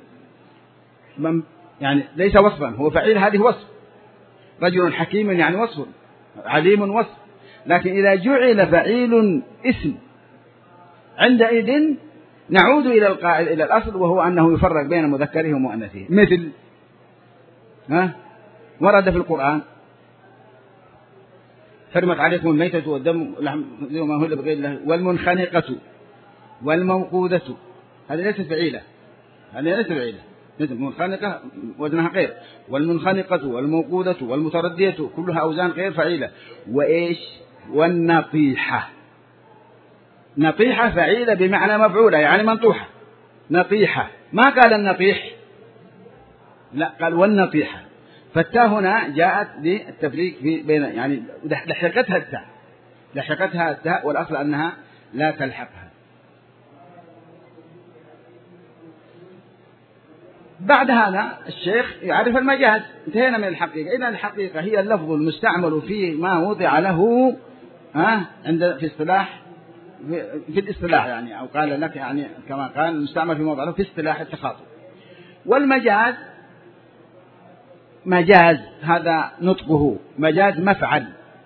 [SPEAKER 1] يعني ليس وصفا، هو فعيل هذه وصف، رجل حكيم يعني وصف، عليم وصف، لكن إذا جعل فعيل اسم عندئذ نعود إلى القاعدة إلى الأصل، وهو أنه يفرق بين مذكره ومؤنثه. مثل ها ورد في القرآن حرمت عليكم الميتة والدم وما أهل بغير الله والمنخنقة والموقوذة، هذه ليست فعيلة، هذه ليست فعيلة، مثل المنخنقة وزنها غير، والمنخنقة والموقوذة والمتردية كلها أوزان غير فعيلة. وإيش والنطيحة، نطيحة فعيلة بمعنى مفعولة يعني منطوحة، نطيحة، ما قال النطيح، لا قال والنطيحة، فالتاء هنا جاءت للتفريق في بين، يعني لحقتها التاء، لحقتها التاء، والأصل أنها لا تلحقها. بعد هذا الشيخ يعرف المجاز، انتهينا من الحقيقة. إذا الحقيقة هي اللفظ المستعمل في ما وضع له ها عند في اصطلاح في الاصطلاح، يعني أو قال لك يعني كما قال المستعمل في موضع له في اصطلاح التخاطب. والمجاز مجاز هذا نطقه مجاز مفعل،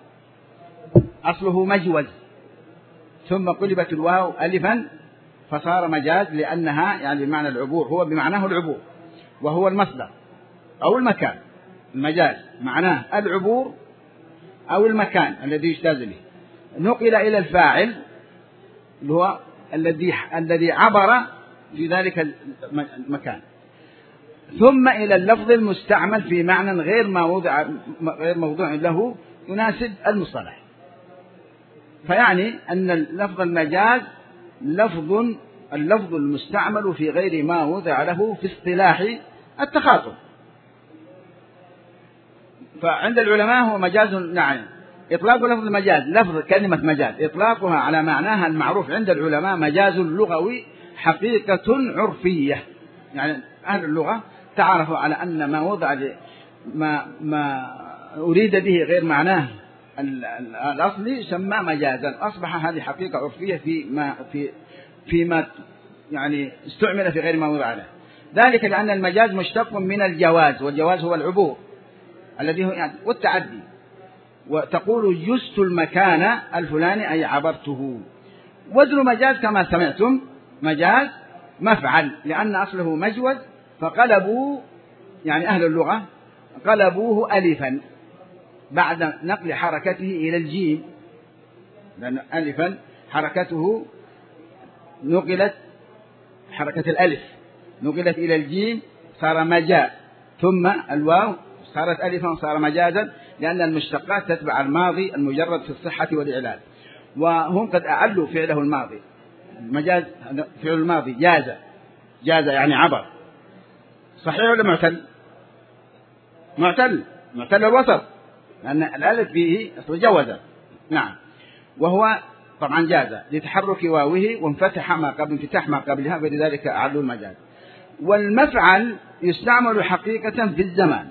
[SPEAKER 1] أصله مجوز، ثم قلبت الواو ألفا فصار مجاز، لأنها يعني بمعنى العبور، هو بمعناه العبور، وهو المصدر أو المكان. المجاز معناه العبور أو المكان الذي يجتاز به، نقل إلى الفاعل اللي هو الذي الذي عبر في ذلك المكان، ثم إلى اللفظ المستعمل في معنى غير موضوع غير موضوع له يناسب المصطلح. فيعني أن لفظ المجاز لفظ اللفظ المستعمل في غير ما وضع له في اصطلاح التخاطب. فعند العلماء هو مجاز، نعم، إطلاق لفظ المجاز، لفظ كلمة مجاز إطلاقها على معناها المعروف عند العلماء مجاز لغوي حقيقة عرفية، يعني أهل اللغة تعرفوا على أن ما وضع ما ما أريد به غير معناه الأصلي يسمى مجازا، أصبح هذه حقيقة عرفية في ما في فيما يعني استعمل في غير ما وضع له. ذلك لأن المجاز مشتق من الجواز، والجواز هو العبور الذي هو يعني والتعدي. وتقول جزت المكان الفلاني أي عبرته. وزن مجاز كما سمعتم مجاز مفعل، لأن أصله مجوز، فقلبوا يعني أهل اللغة قلبوه ألفا بعد نقل حركته إلى الجيم، لأن ألفا حركته نقلت، حركة الألف نقلت إلى الجيم صار مجاز، ثم الواو صارت ألفا صار مجازا، لأن المشتقات تتبع الماضي المجرد في الصحة والإعلال، وهم قد أعلوا فعله الماضي. المجاز فعل الماضي جاز، جاز يعني عبر، صحيح ولا معتل؟ معتل، معتل الوسط، لأن الألف فيه أصل جوز. نعم. وهو طبعا جاز لتحرك واوه وانفتح ما قبل انفتاح ما قبلها، فلذلك أعلوا المجاز. والمفعل يستعمل حقيقة في الزمان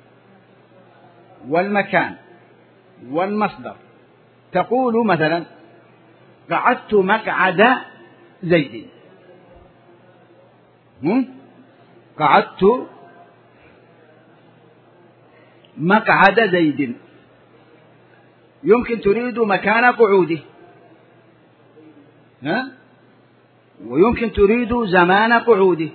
[SPEAKER 1] والمكان والمصدر. تقول مثلا قعدت مقعد زيد، قعدت مقعد زيد، يمكن تريد مكان قعوده، ها؟ ويمكن تريد زمان قعوده،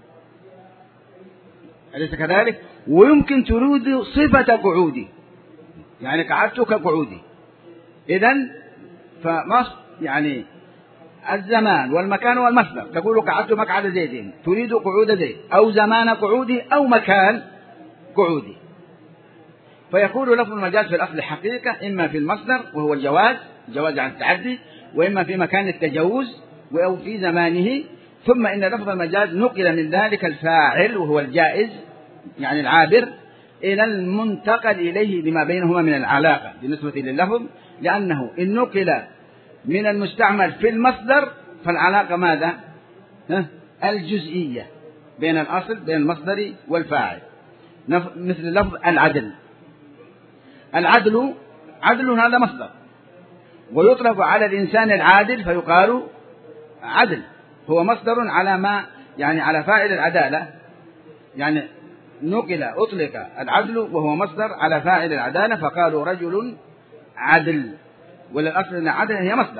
[SPEAKER 1] أليس كذلك؟ ويمكن تريد صفة قعوده، يعني قعدت كقعودي. إذن فمص يعني الزمان والمكان والمصدر. تقول قعدت مقعد زيد، تريد قعود زيد أو زمان قعودي أو مكان قعودي. فيكون لفظ المجاز في الأصل حقيقة، إما في المصدر وهو الجواز، جواز عن التعدي، وإما في مكان التجوز أو في زمانه. ثم إن لفظ المجاز نقل من ذلك الفاعل وهو الجائز يعني العابر إلى المنتقل إليه لما بينهما من العلاقة بالنسبة لللفظ، لأنه إن نقل من المستعمل في المصدر فالعلاقة ماذا؟ الجزئية بين الأصل بين المصدر والفاعل، مثل لفظ العدل. العدل عدل هذا مصدر، ويطلق على الإنسان العادل فيقال عدل، هو مصدر على ما يعني على فاعل العدالة، يعني نقل أطلق العدل وهو مصدر على فاعل العدالة فقالوا رجل عدل، وللأصل أن عدل هي مصدر.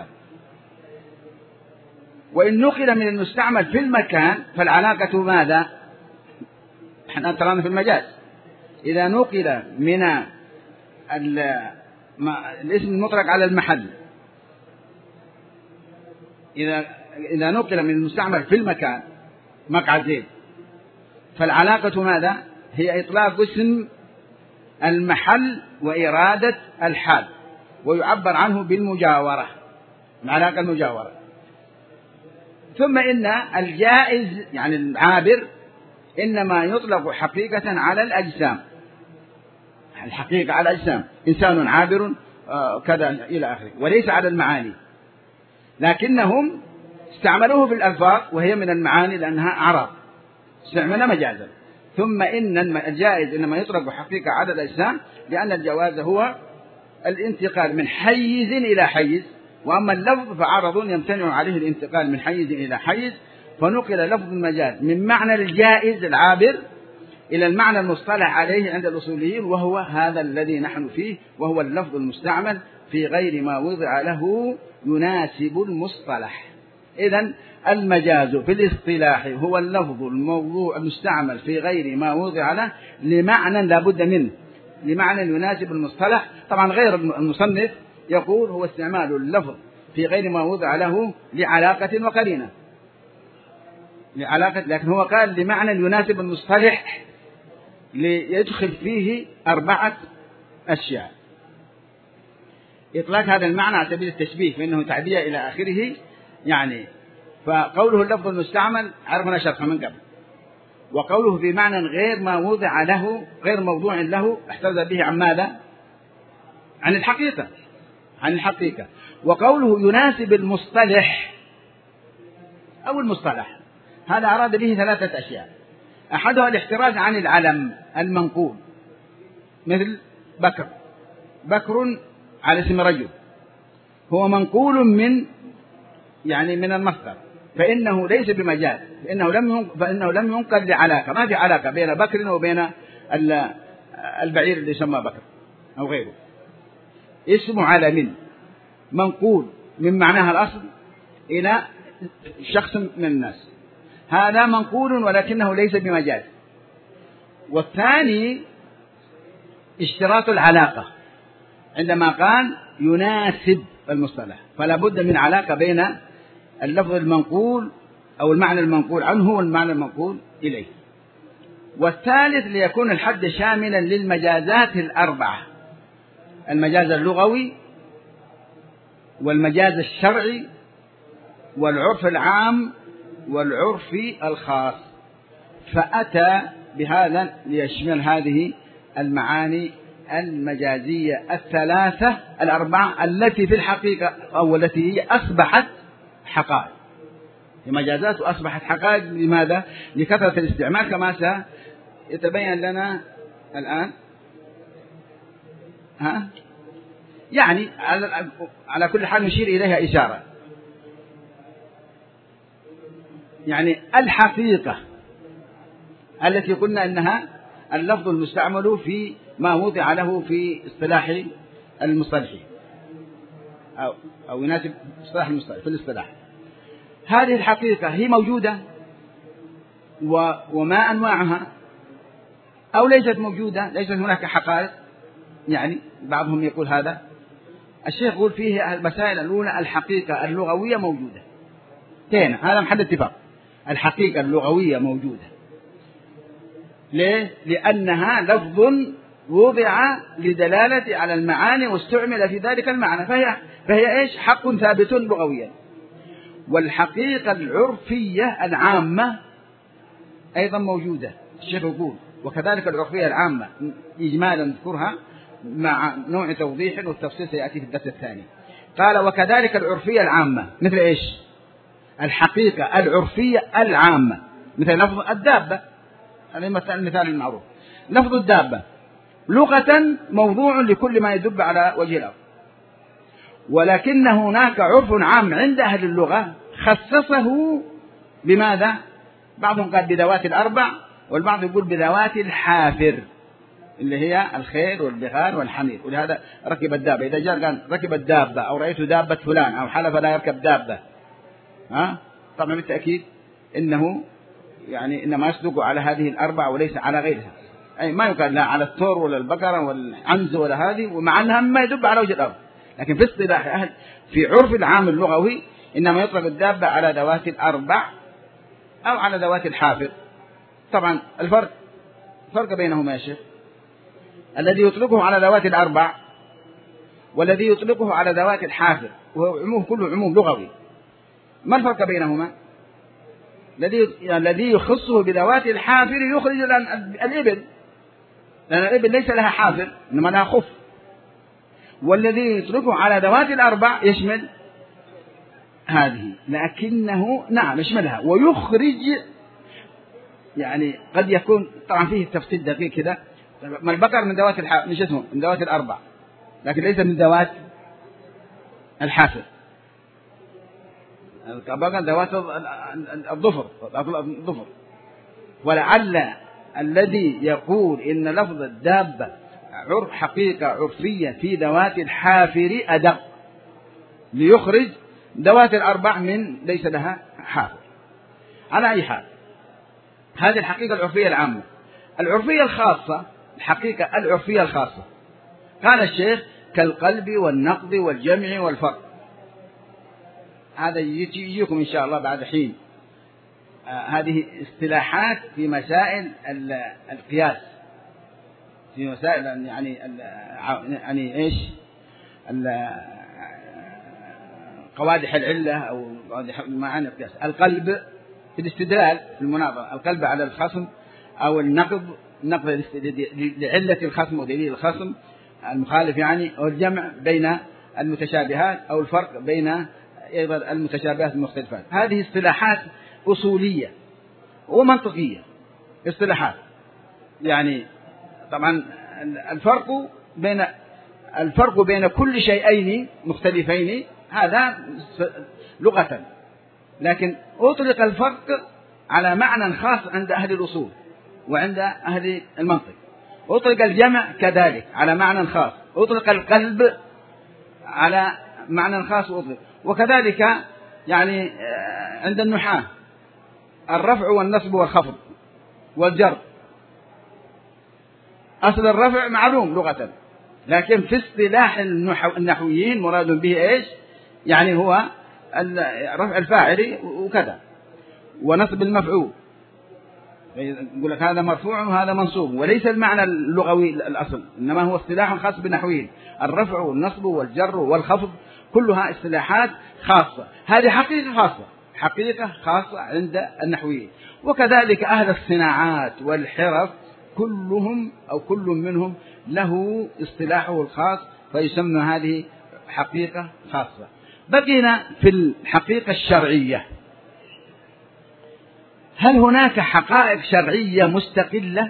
[SPEAKER 1] وإن نقل من المستعمل في المكان فالعلاقة ماذا؟ احنا ترانا في المجاز إذا نقل من الاسم المطلق على المحل، إذا إذا نقل من المستعمل في المكان مقعد زيد فالعلاقة ماذا؟ هي إطلاق اسم المحل وإرادة الحال، ويعبر عنه بالمجاورة، العلاقة المجاورة. ثم إن الجائز يعني العابر إنما يطلق حقيقة على الأجسام، الحقيقة على الأجسام، إنسان عابر كذا إلى آخره، وليس على المعاني، لكنهم استعملوه في الألفاظ وهي من المعاني لأنها أعراض استعملنا مجازا. ثم إن الجائز إنما يطلق حقيقة على الأجسام، لأن الجواز هو الانتقال من حيز إلى حيز، وأما اللفظ فعرض يمتنع عليه الانتقال من حيز إلى حيز، فنقل لفظ المجاز من معنى الجائز العابر إلى المعنى المصطلح عليه عند الأصوليين، وهو هذا الذي نحن فيه، وهو اللفظ المستعمل في غير ما وضع له يناسب المصطلح. إذن المجاز في الاصطلاح هو اللفظ الموضوع المستعمل في غير ما وضع له لمعنى لا بد منه، لمعنى يناسب المصطلح. طبعا غير المصنف يقول هو استعمال اللفظ في غير ما وضع له لعلاقة وقرينة، لعلاقة، لكن هو قال لمعنى يناسب المصطلح ليدخل فيه أربعة أشياء. إطلاق هذا المعنى على سبيل التشبيه فإنه تعدية إلى آخره، يعني فقوله اللفظ المستعمل عرفنا شرحه من قبل، وقوله في معنى غير ما وضع له غير موضوع له احترز به عن ماذا؟ عن الحقيقة، عن الحقيقة. وقوله يناسب المصطلح أو المصطلح هذا أراد به ثلاثة أشياء. أحدها الاحتراز عن العلم المنقول، مثل بكر، بكر على اسم رجل، هو منقول من يعني من المصدر، فإنه ليس بمجاز، فإنه لم فإنه لم ينقل لعلاقة، ما في علاقة بين بكر وبين البعير اللي يسمى بكر أو غيره. اسم علم منقول من معناها الأصل إلى شخص من الناس، هذا منقول ولكنه ليس بمجاز. والثاني اشتراط العلاقة، عندما قال يناسب المصطلح، فلا بد من علاقة بين اللفظ المنقول أو المعنى المنقول عنه والمعنى المنقول إليه. والثالث ليكون الحد شاملا للمجازات الأربعة: المجاز اللغوي والمجاز الشرعي والعرف العام والعرف الخاص، فأتى بهذا ليشمل هذه المعاني المجازية الثلاثة الأربعة التي في الحقيقة أو التي هي أصبحت حقائق، هي مجازات وأصبحت حقائق. لماذا؟ لكثرة الاستعمال كما سيتبين لنا الآن. ها؟ يعني على كل حال نشير إليها إشارة. يعني الحقيقة التي قلنا أنها اللفظ المستعمل في ما وضع له في اصطلاح المصطلحين أو أو يناسب اصطلاح المصطلح في الاصطلاح. هذه الحقيقة هي موجودة و وما أنواعها، أو ليست موجودة، ليست هناك حقائق. يعني بعضهم يقول هذا. الشيخ يقول فيه المسائل الأولى: الحقيقة اللغوية موجودة، تين هذا محل اتفاق. الحقيقة اللغوية موجودة. ليه؟ لأنها لفظ وضع لدلالة على المعاني واستعمل في ذلك المعنى، فهي فهي إيش؟ حق ثابت لغويا. والحقيقة العرفية العامة أيضا موجودة. الشيخ يقول: وكذلك العرفية العامة، إجمالا نذكرها مع نوع توضيح والتفصيل سيأتي في الدرس الثاني. قال: وكذلك العرفية العامة مثل إيش؟ الحقيقة العرفية العامة مثل لفظ الدابة، هذا المثال المعروف. لفظ الدابة لغة موضوع لكل ما يدب على وجه الأرض، ولكن هناك عرف عام عند أهل اللغة خصصه بماذا؟ بعضهم قال بذوات الأربع، والبعض يقول بذوات الحافر اللي هي الخيل والبغال والحمير. ولهذا ركب الدابة، إذا جاء قال ركب الدابة أو رأيت دابة فلان أو حلف لا يركب دابة، ها؟ طبعا بالتأكيد إنه يعني إنما يصدق على هذه الأربع وليس على غيرها. أي ما يقال لا على الثور ولا البقرة والعنز ولا هذه، ومع أنها ما يدب على وجه الأرض. لكن في اصطلاح أهل في عرف العام اللغوي إنما يطلق الدابة على ذوات الأربع أو على ذوات الحافر. طبعا الفرق فرق بينهما يا شيخ: الذي يطلقه على ذوات الأربع والذي يطلقه على ذوات الحافر، وهو عموم كله عموم لغوي. ما الفرق بينهما؟ الذي الذي يخصه بذوات الحافر يخرج الإبل، لأن الإبل ليس لها حافر إنما لها خف. والذي يطلقه على ذوات الأربع يشمل هذه، لكنه نعم يشملها ويخرج. يعني قد يكون طبعا فيه تفصيل دقيق كذا، ما البقر من ذوات الحافر مش اسمه من ذوات الأربع، لكن ليس من ذوات الحافر. البقر ذوات الظفر الظفر. ولعل الذي يقول إن لفظ الدابة عرف حقيقة عرفية في ذوات الحافر أدق، ليخرج ذوات الأربع من ليس لها حافر. على أي حال، هذه الحقيقة العرفية العامة. العرفية الخاصة، الحقيقة العرفية الخاصة، قال الشيخ: كالقلب والنقض والجمع والفرق. هذا يجيكم إن شاء الله بعد حين. آه هذه اصطلاحات في مسائل القياس، في مسائل يعني يعني إيش قوادح العلة أو معاني القياس. القلب في الاستدلال في المناظرة، القلب على الخصم، أو النقض نقض لعلة الخصم ودليل الخصم المخالف يعني، أو الجمع بين المتشابهات أو الفرق بين أيضا المتشابهات المختلفات. هذه اصطلاحات أصولية ومنطقية، اصطلاحات يعني طبعا الفرق بين الفرق بين كل شيئين مختلفين هذا لغة، لكن أطلق الفرق على معنى خاص عند أهل الأصول وعند أهل المنطق. أطلق الجمع كذلك على معنى خاص، أطلق القلب على معنى خاص وأطلق. وكذلك يعني عند النحاة الرفع والنصب والخفض والجر. أصل الرفع معلوم لغة، لكن في اصطلاح النحويين مراد به إيش؟ يعني هو رفع الفاعل وكذا ونصب المفعول، يقول لك هذا مرفوع وهذا منصوب، وليس المعنى اللغوي الأصل، إنما هو اصطلاح خاص بالنحويين. الرفع والنصب والجر والخفض كلها اصطلاحات خاصة، هذه حقيقة خاصة، حقيقة خاصة عند النحويين. وكذلك أهل الصناعات والحرف كلهم أو كل منهم له اصطلاحه الخاص، فيسمى هذه حقيقة خاصة. بقينا في الحقيقة الشرعية، هل هناك حقائق شرعية مستقلة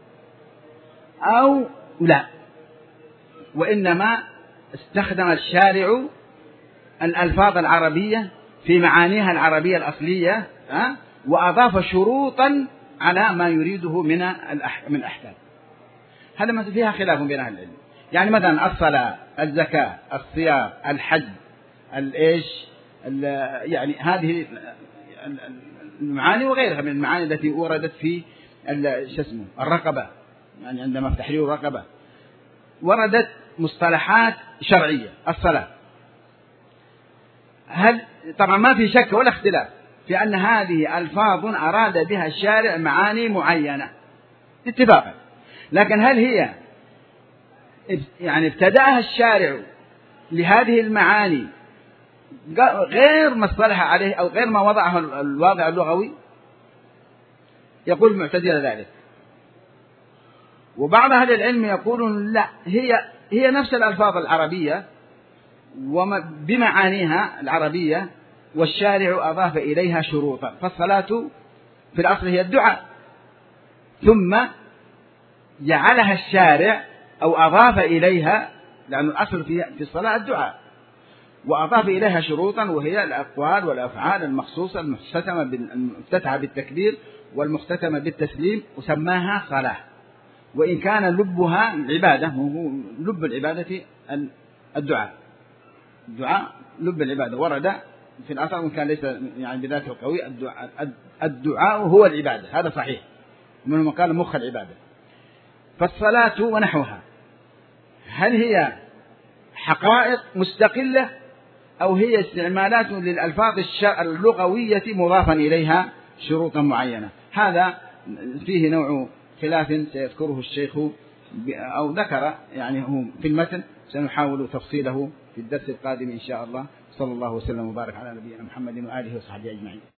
[SPEAKER 1] أو لا؟ وإنما استخدم الشارع الألفاظ العربية في معانيها العربية الأصلية وأضاف شروطا على ما يريده من من أحكام. هذا ما فيها خلاف بين أهل العلم. يعني مثلا الصلاة، الزكاة، الصيام، الحج، الإيش، يعني هذه المعاني وغيرها من المعاني التي وردت في شو اسمه الرقبة، يعني عندما في تحرير الرقبة وردت مصطلحات شرعية. الصلاة هل طبعا ما في شك ولا اختلاف في أن هذه ألفاظ أراد بها الشارع معاني معينة اتفاقا، لكن هل هي يعني ابتدأها الشارع لهذه المعاني غير ما اصطلح عليه أو غير ما وضعه الواضع اللغوي؟ يقول المعتزلة ذلك. وبعض أهل العلم يقولون لا، هي هي نفس الألفاظ العربية بمعانيها العربية، والشارع أضاف إليها شروطا. فالصلاة في الأصل هي الدعاء، ثم جعلها الشارع أو أضاف إليها، لأن الأصل في الصلاة الدعاء، وأضاف إليها شروطا وهي الأقوال والأفعال المخصوصة المختتمة المفتتحة بالتكبير والمختتمة بالتسليم، وسماها صلاة. وإن كان لبها العبادة، هو لب العبادة الدعاء، الدعاء لب العبادة ورد في الأثر، وإن كان ليس يعني بذاته القوي. الدعاء, الدعاء هو العبادة، هذا صحيح، ومنهم قال مخ العبادة. فالصلاة ونحوها هل هي حقائق مستقلة أو هي استعمالات للألفاظ اللغوية مضافا إليها شروطا معينة؟ هذا فيه نوع خلاف سيذكره الشيخ أو ذكر يعني هو في المتن، سنحاول تفصيله في الدرس القادم إن شاء الله. صلى الله وسلم وبارك على نبينا محمد وآله وصحبه أجمعين.